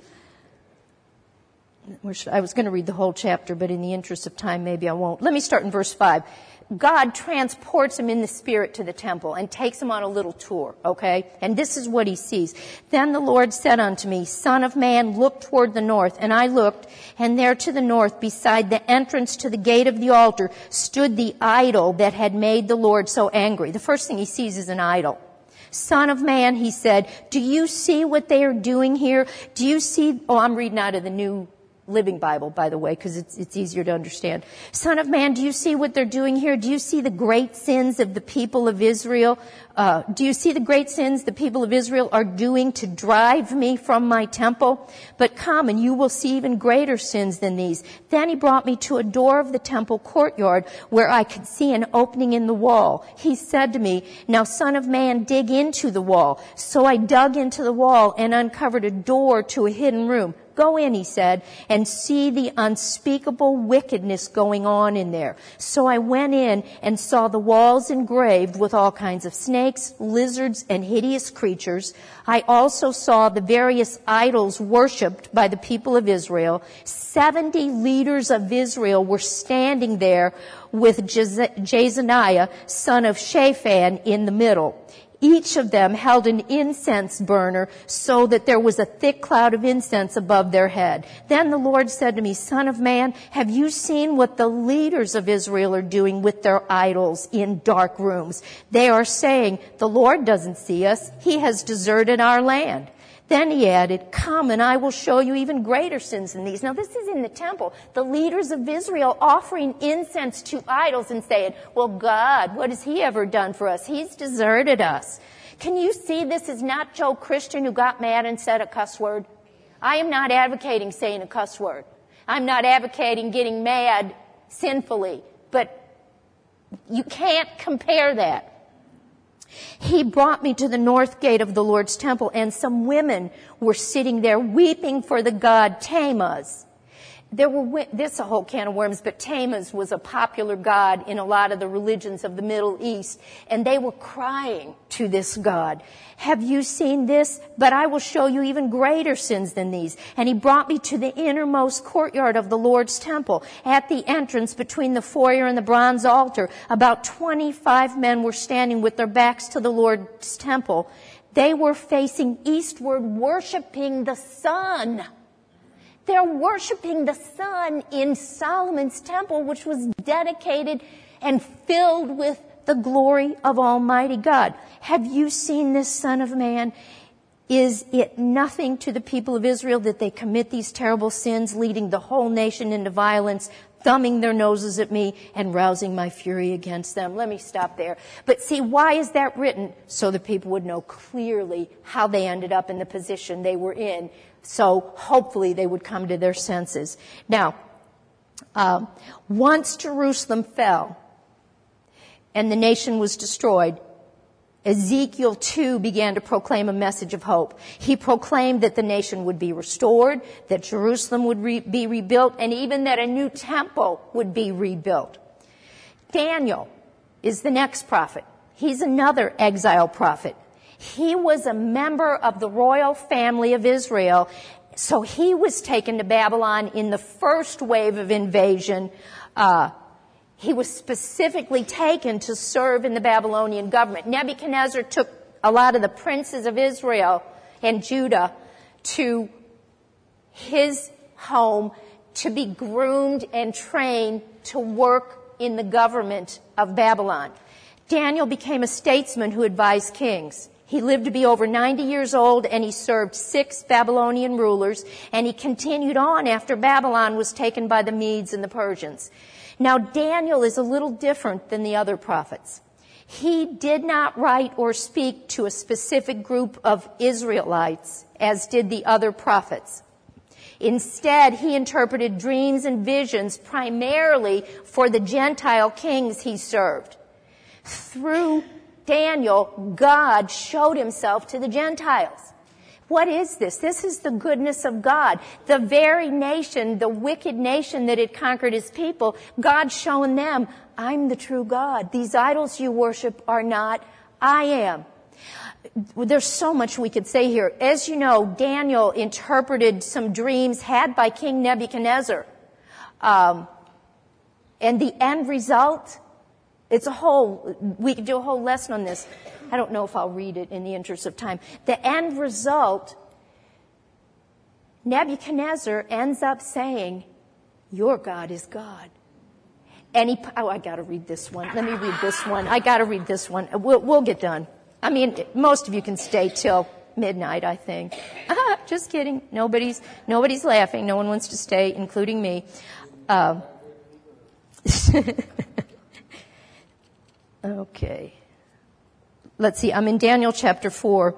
I was going to read the whole chapter, but in the interest of time, maybe I won't. Let me start in verse 5. God transports him in the spirit to the temple and takes him on a little tour, okay? And this is what he sees. Then the Lord said unto me, Son of man, look toward the north. And I looked, and there to the north, beside the entrance to the gate of the altar, stood the idol that had made the Lord so angry. The first thing he sees is an idol. Son of man, he said, do you see what they are doing here? Do you see, I'm reading out of the New Living Bible, by the way, because it's easier to understand. Son of man, do you see what they're doing here? Do you see the great sins of the people of Israel? Do you see the great sins the people of Israel are doing to drive me from my temple? But come, and you will see even greater sins than these. Then he brought me to a door of the temple courtyard where I could see an opening in the wall. He said to me, now, son of man, dig into the wall. So I dug into the wall and uncovered a door to a hidden room. Go in, he said, and see the unspeakable wickedness going on in there. So I went in and saw the walls engraved with all kinds of snakes, lizards, and hideous creatures. I also saw the various idols worshipped by the people of Israel. 70 leaders of Israel were standing there with Jezaniah, son of Shaphan, in the middle. Each of them held an incense burner so that there was a thick cloud of incense above their head. Then the Lord said to me, Son of man, have you seen what the leaders of Israel are doing with their idols in dark rooms? They are saying, the Lord doesn't see us. He has deserted our land. Then he added, come and I will show you even greater sins than these. Now this is in the temple. The leaders of Israel offering incense to idols and saying, well, God, what has he ever done for us? He's deserted us. Can you see this is not Joe Christian who got mad and said a cuss word? I am not advocating saying a cuss word. I'm not advocating getting mad sinfully. But you can't compare that. He brought me to the north gate of the Lord's temple, and some women were sitting there weeping for the god Tammuz. This is a whole can of worms, but Tammuz was a popular god in a lot of the religions of the Middle East, and they were crying to this god. Have you seen this? But I will show you even greater sins than these. And he brought me to the innermost courtyard of the Lord's temple. At the entrance between the foyer and the bronze altar, about 25 men were standing with their backs to the Lord's temple. They were facing eastward, worshiping the sun. They're worshiping the sun in Solomon's temple, which was dedicated and filled with the glory of Almighty God. Have you seen this, Son of Man? Is it nothing to the people of Israel that they commit these terrible sins, leading the whole nation into violence, thumbing their noses at me and rousing my fury against them? Let me stop there. But see, why is that written? So the people would know clearly how they ended up in the position they were in. So hopefully they would come to their senses. Now, once Jerusalem fell and the nation was destroyed, Ezekiel too began to proclaim a message of hope. He proclaimed that the nation would be restored, that Jerusalem would be rebuilt, and even that a new temple would be rebuilt. Daniel is the next prophet. He's another exile prophet. He was a member of the royal family of Israel, so he was taken to Babylon in the first wave of invasion. He was specifically taken to serve in the Babylonian government. Nebuchadnezzar took a lot of the princes of Israel and Judah to his home to be groomed and trained to work in the government of Babylon. Daniel became a statesman who advised kings. He lived to be over 90 years old, and he served 6 Babylonian rulers, and he continued on after Babylon was taken by the Medes and the Persians. Now, Daniel is a little different than the other prophets. He did not write or speak to a specific group of Israelites, as did the other prophets. Instead, he interpreted dreams and visions primarily for the Gentile kings he served. Through Daniel, God showed himself to the Gentiles. What is this? This is the goodness of God. The very nation, the wicked nation that had conquered his people, God showing them, I'm the true God. These idols you worship are not, I am. There's so much we could say here. As you know, Daniel interpreted some dreams had by King Nebuchadnezzar. And the end result, we could do a whole lesson on this. I don't know if I'll read it in the interest of time. The end result, Nebuchadnezzar ends up saying, your God is God. And I gotta read this one. Let me read this one. I gotta read this one. We'll get done. I mean, most of you can stay till midnight, I think. Just kidding. Nobody's laughing. No one wants to stay, including me. Okay. Let's see. I'm in Daniel chapter 4.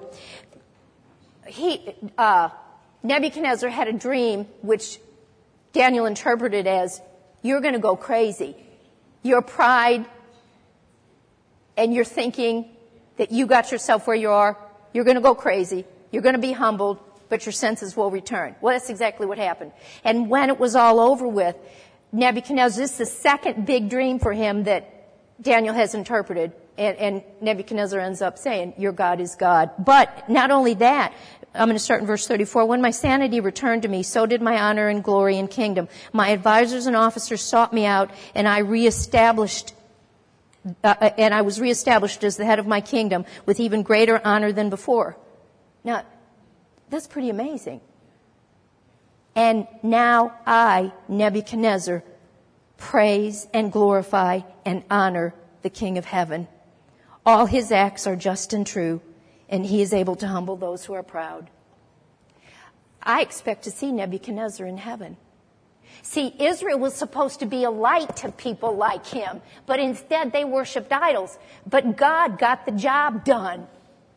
Nebuchadnezzar had a dream which Daniel interpreted as, you're going to go crazy. Your pride and you're thinking that you got yourself where you are, you're going to go crazy. You're going to be humbled, but your senses will return. Well, that's exactly what happened. And when it was all over with, Nebuchadnezzar, this is the second big dream for him that Daniel has interpreted, and Nebuchadnezzar ends up saying, your God is God. But not only that, I'm going to start in verse 34. When my sanity returned to me, so did my honor and glory and kingdom. My advisors and officers sought me out, and I was reestablished as the head of my kingdom with even greater honor than before. Now, that's pretty amazing. And now I, Nebuchadnezzar, praise and glorify and honor the King of heaven. All his acts are just and true, and he is able to humble those who are proud. I expect to see Nebuchadnezzar in heaven. See, Israel was supposed to be a light to people like him, but instead they worshiped idols. But God got the job done.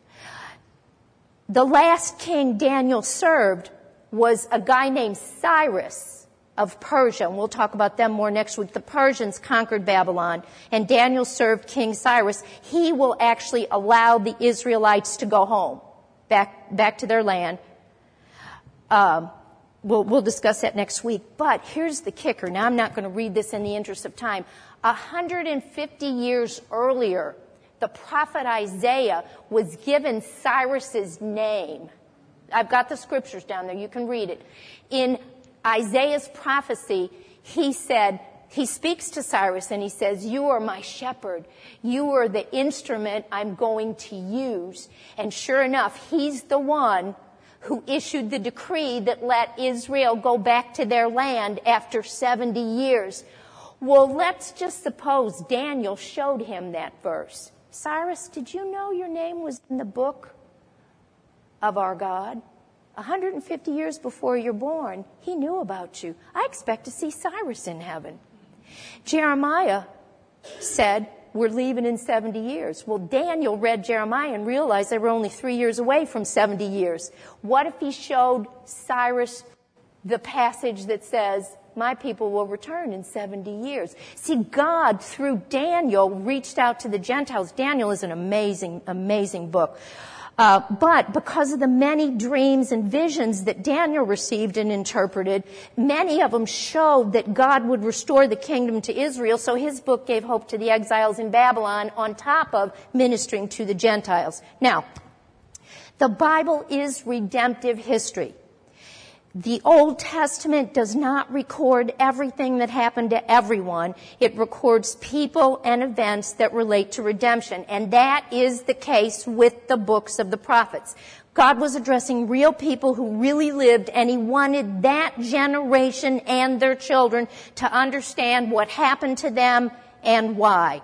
The last king Daniel served was a guy named Cyrus of Persia, and we'll talk about them more next week. The Persians conquered Babylon, and Daniel served King Cyrus. He will actually allow the Israelites to go home, back to their land. We'll discuss that next week. But here's the kicker. Now, I'm not going to read this in the interest of time. 150 years earlier, the prophet Isaiah was given Cyrus's name. I've got the scriptures down there. You can read it. In Isaiah's prophecy, he speaks to Cyrus and he says, "You are my shepherd. You are the instrument I'm going to use." And sure enough, he's the one who issued the decree that let Israel go back to their land after 70 years. Well, let's just suppose Daniel showed him that verse. Cyrus, did you know your name was in the book of our God? 150 years before you're born, he knew about you. I expect to see Cyrus in heaven. Jeremiah said, we're leaving in 70 years. Well, Daniel read Jeremiah and realized they were only 3 years away from 70 years. What if he showed Cyrus the passage that says, my people will return in 70 years? See, God, through Daniel, reached out to the Gentiles. Daniel is an amazing, amazing book. But because of the many dreams and visions that Daniel received and interpreted, many of them showed that God would restore the kingdom to Israel, so his book gave hope to the exiles in Babylon on top of ministering to the Gentiles. Now, the Bible is redemptive history. The Old Testament does not record everything that happened to everyone. It records people and events that relate to redemption. And that is the case with the books of the prophets. God was addressing real people who really lived, and he wanted that generation and their children to understand what happened to them and why.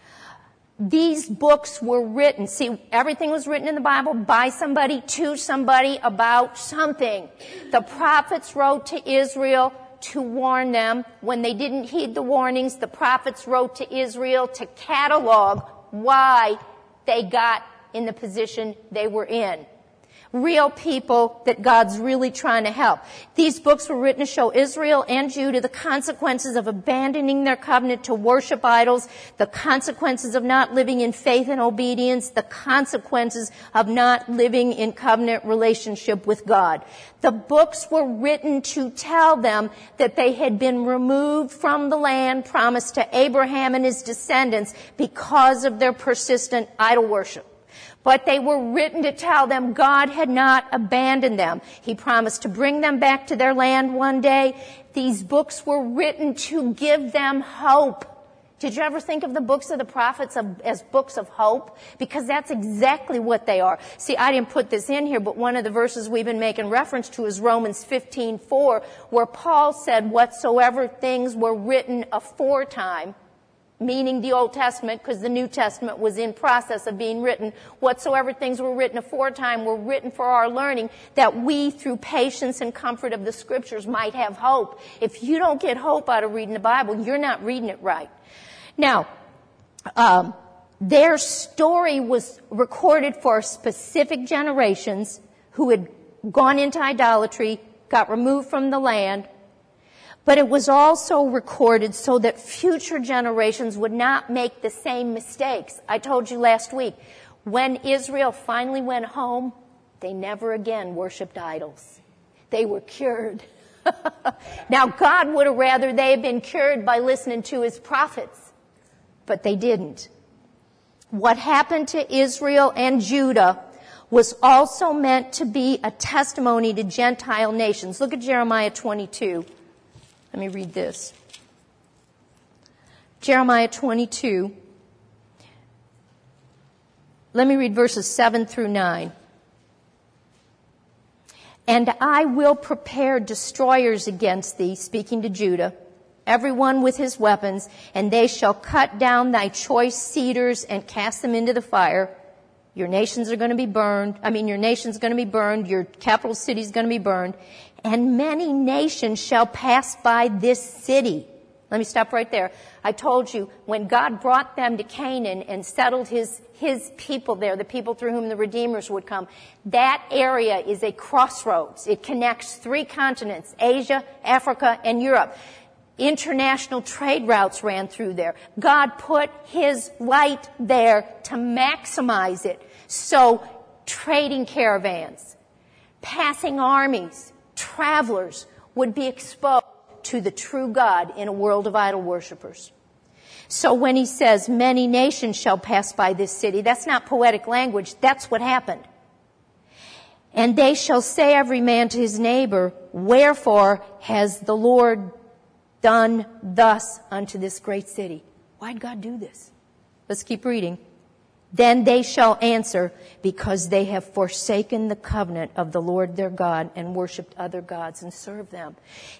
These books were written. See, everything was written in the Bible by somebody, to somebody, about something. The prophets wrote to Israel to warn them. When they didn't heed the warnings, the prophets wrote to Israel to catalog why they got in the position they were in. Real people that God's really trying to help. These books were written to show Israel and Judah the consequences of abandoning their covenant to worship idols, the consequences of not living in faith and obedience, the consequences of not living in covenant relationship with God. The books were written to tell them that they had been removed from the land promised to Abraham and his descendants because of their persistent idol worship. But they were written to tell them God had not abandoned them. He promised to bring them back to their land one day. These books were written to give them hope. Did you ever think of the books of the prophets as books of hope? Because that's exactly what they are. See, I didn't put this in here, but one of the verses we've been making reference to is Romans 15:4, where Paul said, whatsoever things were written aforetime, meaning the Old Testament, because the New Testament was in process of being written. Whatsoever things were written aforetime were written for our learning, that we, through patience and comfort of the Scriptures, might have hope. If you don't get hope out of reading the Bible, you're not reading it right. Now, their story was recorded for specific generations who had gone into idolatry, got removed from the land, but it was also recorded so that future generations would not make the same mistakes. I told you last week, when Israel finally went home, they never again worshiped idols. They were cured. Now, God would have rather they had been cured by listening to his prophets, but they didn't. What happened to Israel and Judah was also meant to be a testimony to Gentile nations. Look at Jeremiah 22. Let me read this. Jeremiah 22. Let me read verses 7 through 9. And I will prepare destroyers against thee, speaking to Judah, everyone with his weapons, and they shall cut down thy choice cedars and cast them into the fire. Your nations are going to be burned. Your nation's going to be burned. Your capital city's going to be burned. And many nations shall pass by this city. Let me stop right there. I told you, when God brought them to Canaan and settled his people there, the people through whom the Redeemers would come, that area is a crossroads. It connects 3 continents, Asia, Africa, and Europe. International trade routes ran through there. God put his light there to maximize it. So trading caravans, passing armies, travelers would be exposed to the true God in a world of idol worshipers. So when he says, many nations shall pass by this city, that's not poetic language, that's what happened. And they shall say every man to his neighbor, wherefore has the Lord done thus unto this great city? Why'd God do this? Let's keep reading. Then they shall answer, because they have forsaken the covenant of the Lord their God and worshipped other gods and served them.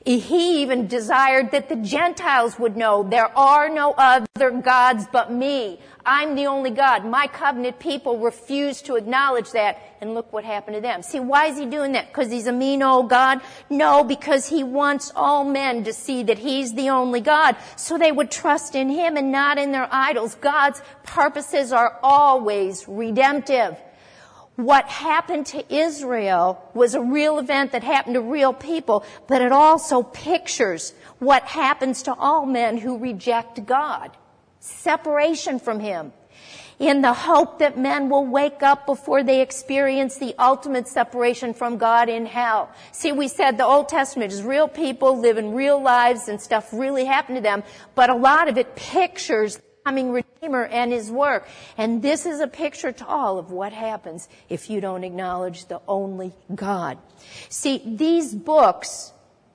He even desired that the Gentiles would know there are no other gods but me. I'm the only God. My covenant people refuse to acknowledge that, and look what happened to them. See, why is he doing that? Because he's a mean old God? No, because he wants all men to see that he's the only God, so they would trust in him and not in their idols. God's purposes are always redemptive. What happened to Israel was a real event that happened to real people, but it also pictures what happens to all men who reject God. Separation from him, in the hope that men will wake up before they experience the ultimate separation from God in hell. See, we said the Old Testament is real people living real lives and stuff really happened to them, but a lot of it pictures the coming Redeemer and his work. And this is a picture to all of what happens if you don't acknowledge the only God. See, these books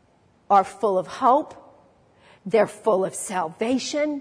are full of hope. They're full of salvation,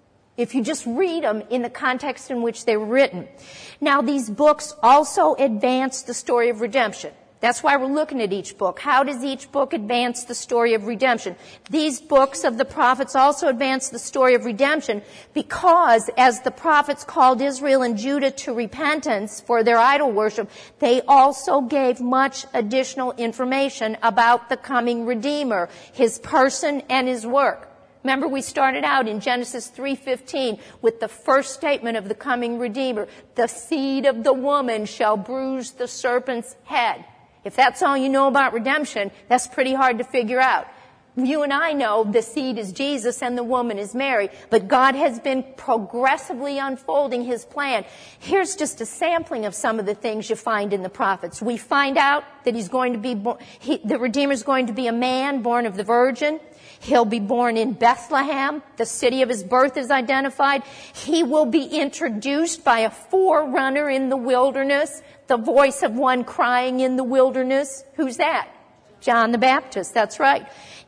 if you just read them in the context in which they were written. Now, these books also advance the story of redemption. That's why we're looking at each book. How does each book advance the story of redemption? These books of the prophets also advance the story of redemption because as the prophets called Israel and Judah to repentance for their idol worship, they also gave much additional information about the coming Redeemer, his person and his work. Remember, we started out in Genesis 3:15 with the first statement of the coming Redeemer. The seed of the woman shall bruise the serpent's head. If that's all you know about redemption, that's pretty hard to figure out. You and I know the seed is Jesus and the woman is Mary, but God has been progressively unfolding his plan. Here's just a sampling of some of the things you find in the prophets. We find out that he's going to be the Redeemer's going to be a man born of the virgin. He'll be born in Bethlehem. The city of his birth is identified. He will be introduced by a forerunner in the wilderness, the voice of one crying in the wilderness. Who's that? John the Baptist. That's right.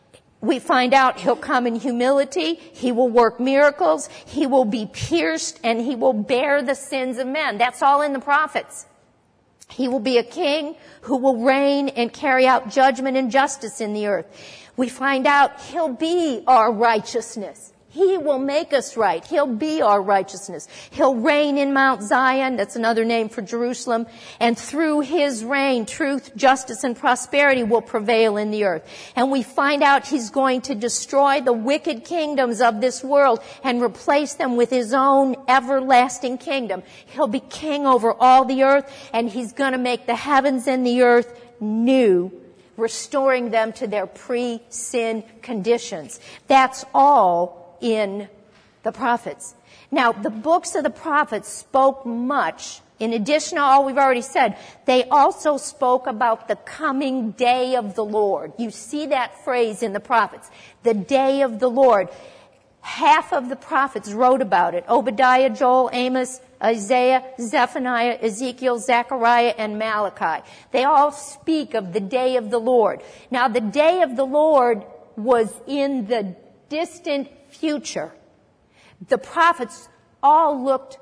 We find out he'll come in humility. He will work miracles. He will be pierced and he will bear the sins of men. That's all in the prophets. He will be a king who will reign and carry out judgment and justice in the earth. We find out he'll be our righteousness. He will make us right. He'll be our righteousness. He'll reign in Mount Zion. That's another name for Jerusalem. And through his reign, truth, justice, and prosperity will prevail in the earth. And we find out he's going to destroy the wicked kingdoms of this world and replace them with his own everlasting kingdom. He'll be king over all the earth, and he's going to make the heavens and the earth new, restoring them to their pre-sin conditions. That's all in the prophets. Now, the books of the prophets spoke much. In addition to all we've already said, they also spoke about the coming day of the Lord. You see that phrase in the prophets, the day of the Lord. Half of the prophets wrote about it. Obadiah, Joel, Amos, Isaiah, Zephaniah, Ezekiel, Zechariah, and Malachi. They all speak of the day of the Lord. Now, the day of the Lord was in the distant future. The prophets all looked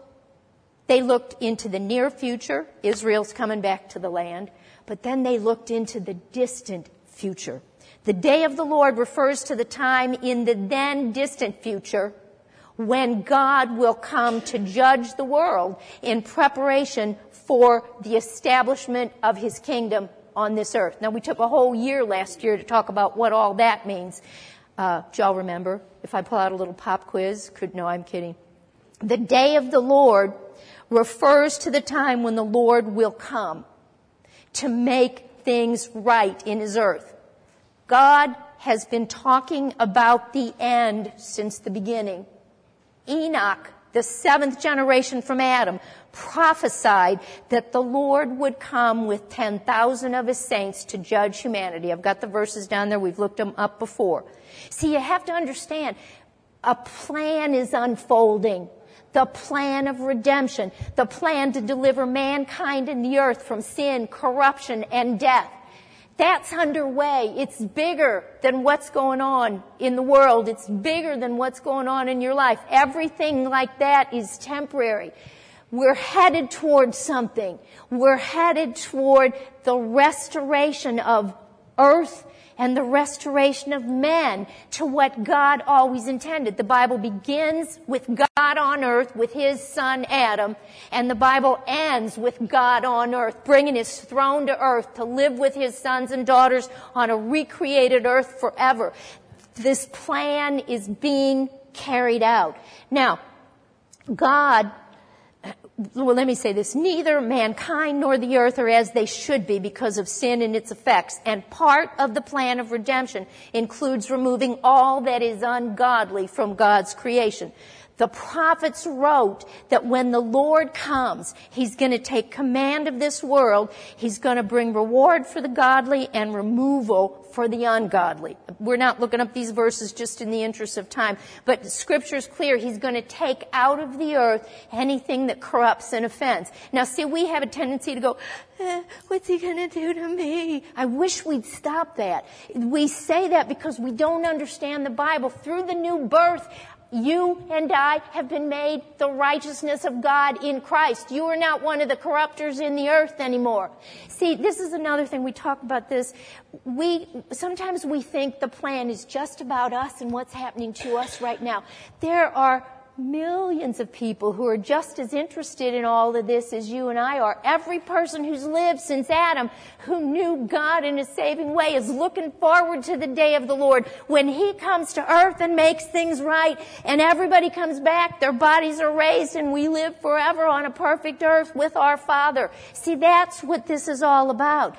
into the near future. Israel's coming back to the land. But then they looked into the distant future. The day of the Lord refers to the time in the then distant future when God will come to judge the world in preparation for the establishment of his kingdom on this earth. Now, we took a whole year last year to talk about what all that means. Do y'all remember? If I pull out a little pop quiz, no, I'm kidding. The day of the Lord refers to the time when the Lord will come to make things right in his earth. God has been talking about the end since the beginning. Enoch, the seventh generation from Adam, prophesied that the Lord would come with 10,000 of his saints to judge humanity. I've got the verses down there. We've looked them up before. See, you have to understand, a plan is unfolding. The plan of redemption, the plan to deliver mankind and the earth from sin, corruption, and death. That's underway. It's bigger than what's going on in the world. It's bigger than what's going on in your life. Everything like that is temporary. We're headed toward something. We're headed toward the restoration of earth and the restoration of men to what God always intended. The Bible begins with God on earth with his son Adam, and the Bible ends with God on earth, bringing his throne to earth to live with his sons and daughters on a recreated earth forever. This plan is being carried out. Now, let me say this. Neither mankind nor the earth are as they should be because of sin and its effects. And part of the plan of redemption includes removing all that is ungodly from God's creation. The prophets wrote that when the Lord comes, he's going to take command of this world. He's going to bring reward for the godly and removal for the ungodly. We're not looking up these verses just in the interest of time, but Scripture's clear. He's going to take out of the earth anything that corrupts and offends. Now, see, we have a tendency to go, what's he going to do to me? I wish we'd stop that. We say that because we don't understand the Bible. Through the new birth, you and I have been made the righteousness of God in Christ. You are not one of the corruptors in the earth anymore. See, this is another thing. We talk about this. Sometimes we think the plan is just about us and what's happening to us right now. There are millions of people who are just as interested in all of this as you and I are. Every person who's lived since Adam who knew God in a saving way is looking forward to the day of the Lord when he comes to earth and makes things right and everybody comes back, their bodies are raised, and we live forever on a perfect earth with our Father. See, that's what this is all about.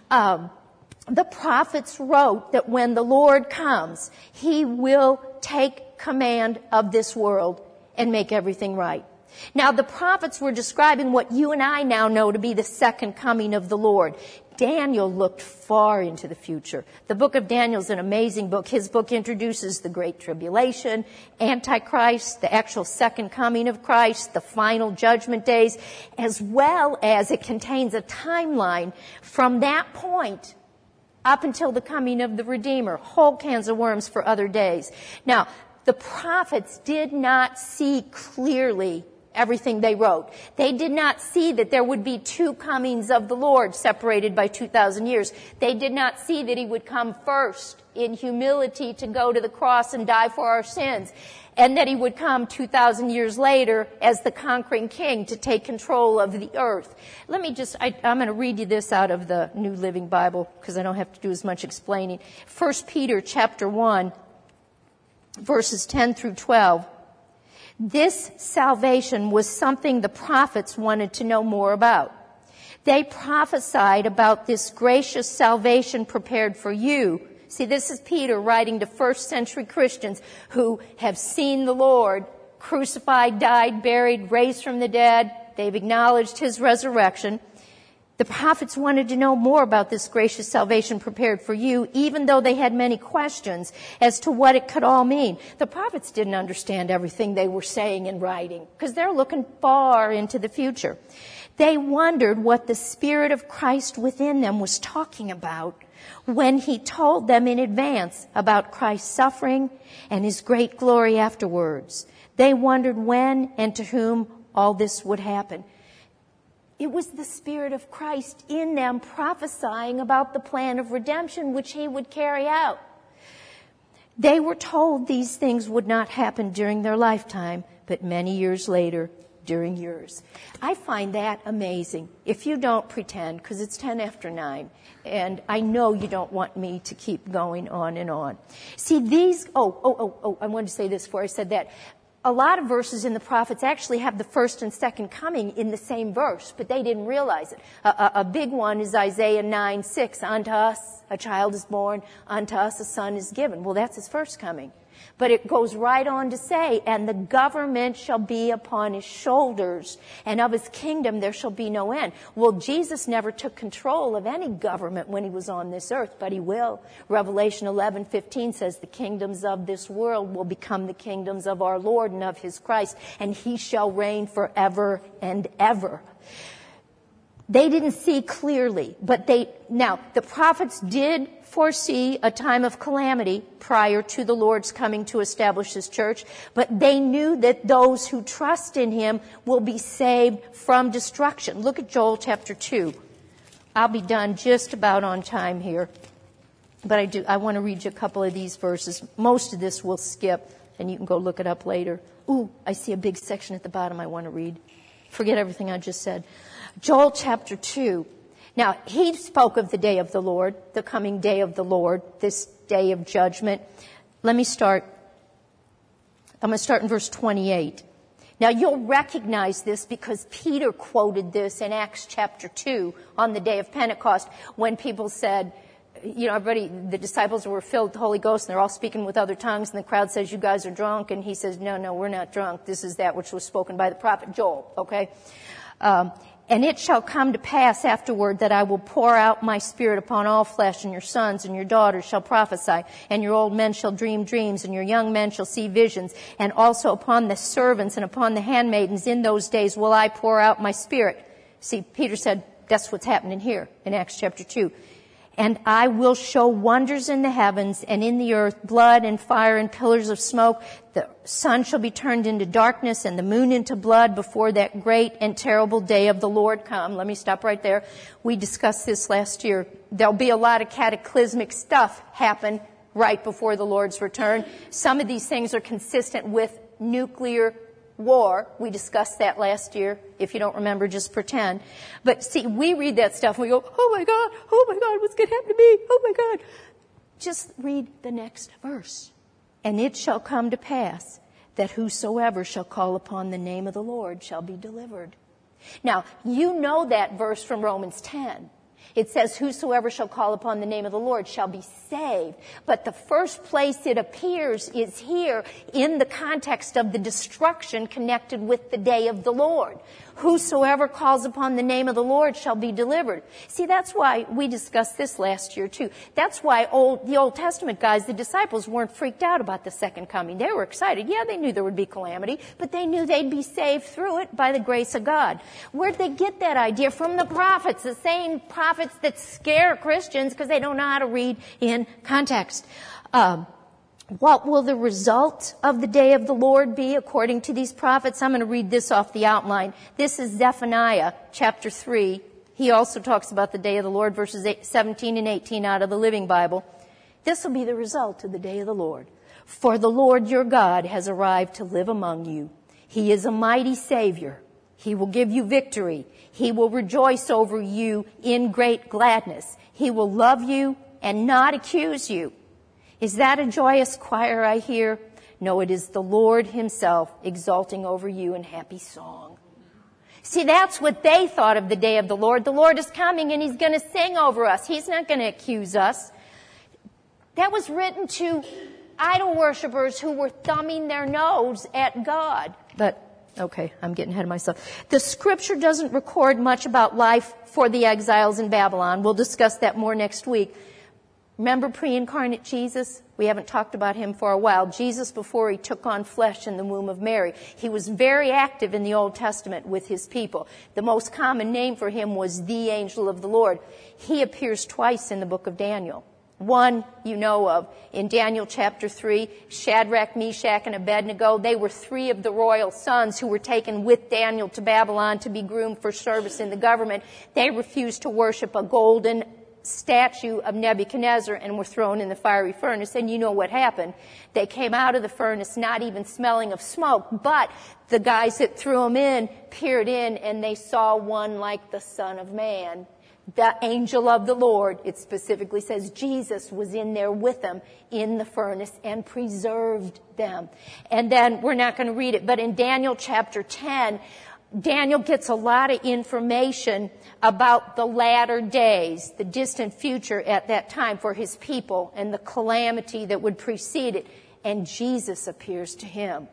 The prophets wrote that when the Lord comes, he will take command of this world and make everything right. Now, the prophets were describing what you and I now know to be the second coming of the Lord. Daniel looked far into the future. The book of Daniel is an amazing book. His book introduces the Great Tribulation, Antichrist, the actual second coming of Christ, the final judgment days, as well as it contains a timeline from that point up until the coming of the Redeemer. Whole cans of worms for other days. Now, the prophets did not see clearly everything they wrote. They did not see that there would be two comings of the Lord separated by 2,000 years. They did not see that he would come first in humility to go to the cross and die for our sins, and that he would come 2,000 years later as the conquering king to take control of the earth. I'm going to read you this out of the New Living Bible because I don't have to do as much explaining. 1 Peter chapter 1, verses 10 through 12. This salvation was something the prophets wanted to know more about. They prophesied about this gracious salvation prepared for you. See, this is Peter writing to first century Christians who have seen the Lord crucified, died, buried, raised from the dead. They've acknowledged his resurrection. The prophets wanted to know more about this gracious salvation prepared for you, even though they had many questions as to what it could all mean. The prophets didn't understand everything they were saying and writing because they're looking far into the future. They wondered what the Spirit of Christ within them was talking about when he told them in advance about Christ's suffering and his great glory afterwards. They wondered when and to whom all this would happen. It was the Spirit of Christ in them prophesying about the plan of redemption which he would carry out. They were told these things would not happen during their lifetime, but many years later, during yours. I find that amazing. If you don't pretend, because it's 10 after 9, and I know you don't want me to keep going on and on. See, these, I wanted to say this before I said that. A lot of verses in the prophets actually have the first and second coming in the same verse, but they didn't realize it. A big one is Isaiah 9:6. Unto us a child is born, unto us a son is given. Well, that's his first coming. But it goes right on to say, and the government shall be upon his shoulders, and of his kingdom there shall be no end. Well, Jesus never took control of any government when he was on this earth, but he will. Revelation 11:15 says, the kingdoms of this world will become the kingdoms of our Lord and of his Christ, and he shall reign forever and ever. They didn't see clearly, but the prophets did foresee a time of calamity prior to the Lord's coming to establish his church, but they knew that those who trust in him will be saved from destruction. Look at Joel chapter 2. I'll be done just about on time here, but I want to read you a couple of these verses. Most of this we'll skip, and you can go look it up later. Ooh, I see a big section at the bottom I want to read. Forget everything I just said. Joel chapter 2. Now, he spoke of the day of the Lord, the coming day of the Lord, this day of judgment. I'm going to start in verse 28. Now, you'll recognize this because Peter quoted this in Acts chapter 2 on the day of Pentecost when people said, the disciples were filled with the Holy Ghost and they're all speaking with other tongues, and the crowd says, you guys are drunk. And he says, no, we're not drunk. This is that which was spoken by the prophet Joel, okay? And it shall come to pass afterward that I will pour out my spirit upon all flesh, and your sons and your daughters shall prophesy, and your old men shall dream dreams, and your young men shall see visions, and also upon the servants and upon the handmaidens in those days will I pour out my spirit. See, Peter said that's what's happening here in Acts chapter 2. And I will show wonders in the heavens and in the earth, blood and fire and pillars of smoke. The sun shall be turned into darkness and the moon into blood before that great and terrible day of the Lord come. Let me stop right there. We discussed this last year. There'll be a lot of cataclysmic stuff happen right before the Lord's return. Some of these things are consistent with nuclear war. We discussed that last year. If you don't remember, just pretend. But see, we read that stuff and we go, oh my God, what's going to happen to me? Oh my God. Just read the next verse. And it shall come to pass that whosoever shall call upon the name of the Lord shall be delivered. Now, you know that verse from Romans 10. It says, whosoever shall call upon the name of the Lord shall be saved. But the first place it appears is here in the context of the destruction connected with the day of the Lord. Whosoever calls upon the name of the Lord shall be delivered. See, that's why we discussed this last year too. That's why the Old Testament guys, the disciples, weren't freaked out about the second coming. They were excited. Yeah, they knew there would be calamity, but they knew they'd be saved through it by the grace of God. Where'd they get that idea? From the prophets, the same prophets that scare Christians because they don't know how to read in context. What will the result of the day of the Lord be according to these prophets? I'm going to read this off the outline. This is Zephaniah chapter 3. He also talks about the day of the Lord, verses 17 and 18 out of the Living Bible. This will be the result of the day of the Lord. For the Lord your God has arrived to live among you. He is a mighty Savior. He will give you victory. He will rejoice over you in great gladness. He will love you and not accuse you. Is that a joyous choir I hear? No, it is the Lord himself exulting over you in happy song. See, that's what they thought of the day of the Lord. The Lord is coming and he's going to sing over us. He's not going to accuse us. That was written to idol worshipers who were thumbing their nose at God. But, okay, I'm getting ahead of myself. The scripture doesn't record much about life for the exiles in Babylon. We'll discuss that more next week. Remember pre-incarnate Jesus? We haven't talked about him for a while. Jesus, before he took on flesh in the womb of Mary, he was very active in the Old Testament with his people. The most common name for him was the angel of the Lord. He appears twice in the book of Daniel. One you know of. In Daniel chapter 3, Shadrach, Meshach, and Abednego, they were three of the royal sons who were taken with Daniel to Babylon to be groomed for service in the government. They refused to worship a golden statue of Nebuchadnezzar and were thrown in the fiery furnace. And you know what happened. They came out of the furnace not even smelling of smoke, but the guys that threw them in peered in and they saw one like the Son of Man. The angel of the Lord, it specifically says Jesus was in there with them in the furnace and preserved them. And then, we're not going to read it, but in Daniel chapter 10, Daniel gets a lot of information about the latter days, the distant future at that time for his people and the calamity that would precede it. And Jesus appears to him.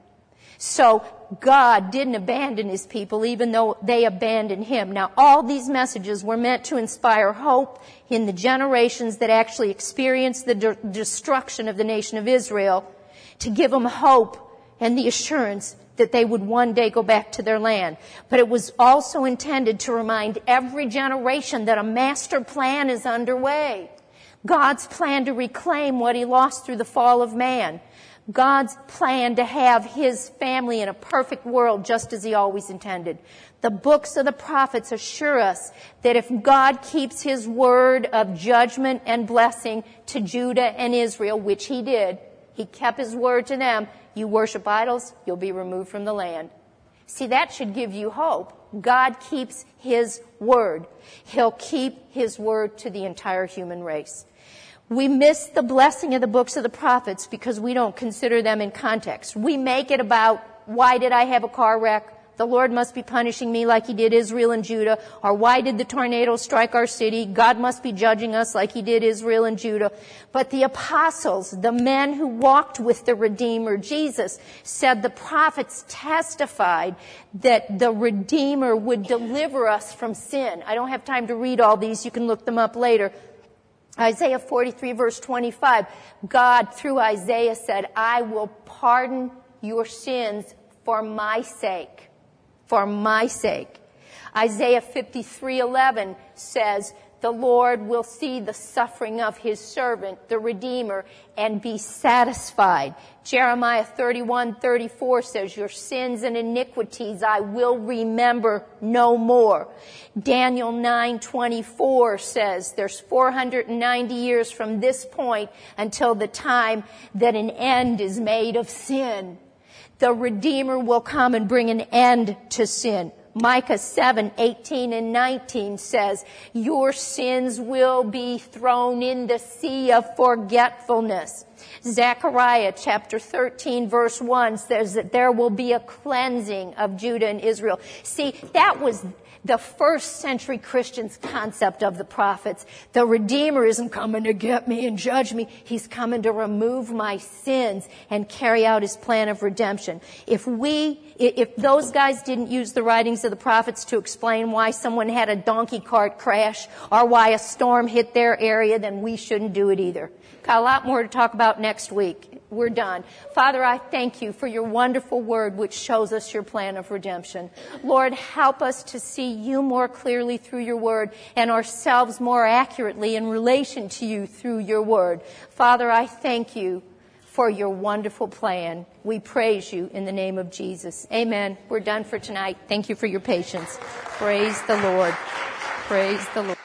So God didn't abandon his people even though they abandoned him. Now, all these messages were meant to inspire hope in the generations that actually experienced the destruction of the nation of Israel, to give them hope and the assurance that they would one day go back to their land. But it was also intended to remind every generation that a master plan is underway. God's plan to reclaim what he lost through the fall of man. God's plan to have his family in a perfect world just as he always intended. The books of the prophets assure us that if God keeps his word of judgment and blessing to Judah and Israel, which he did, he kept his word to them. You worship idols, you'll be removed from the land. See, that should give you hope. God keeps his word. He'll keep his word to the entire human race. We miss the blessing of the books of the prophets because we don't consider them in context. We make it about, why did I have a car wreck? The Lord must be punishing me like he did Israel and Judah. Or why did the tornado strike our city? God must be judging us like he did Israel and Judah. But the apostles, the men who walked with the Redeemer, Jesus, said the prophets testified that the Redeemer would deliver us from sin. I don't have time to read all these. You can look them up later. Isaiah 43 verse 25, God through Isaiah said, I will pardon your sins for my sake. For my sake. Isaiah 53:11 says, the Lord will see the suffering of his servant, the Redeemer, and be satisfied. Jeremiah 31:34 says, your sins and iniquities I will remember no more. Daniel 9:24 says, there's 490 years from this point until the time that an end is made of sin. The Redeemer will come and bring an end to sin. Micah 7:18 and 19 says, your sins will be thrown in the sea of forgetfulness. Zechariah chapter 13 verse 1 says that there will be a cleansing of Judah and Israel. See, that was the first century Christians' concept of the prophets. The Redeemer isn't coming to get me and judge me. He's coming to remove my sins and carry out his plan of redemption. If those guys didn't use the writings of the prophets to explain why someone had a donkey cart crash or why a storm hit their area, then we shouldn't do it either. Got a lot more to talk about next week. We're done. Father, I thank you for your wonderful word which shows us your plan of redemption. Lord, help us to see you more clearly through your word and ourselves more accurately in relation to you through your word. Father, I thank you for your wonderful plan. We praise you in the name of Jesus. Amen. We're done for tonight. Thank you for your patience. Praise the Lord. Praise the Lord.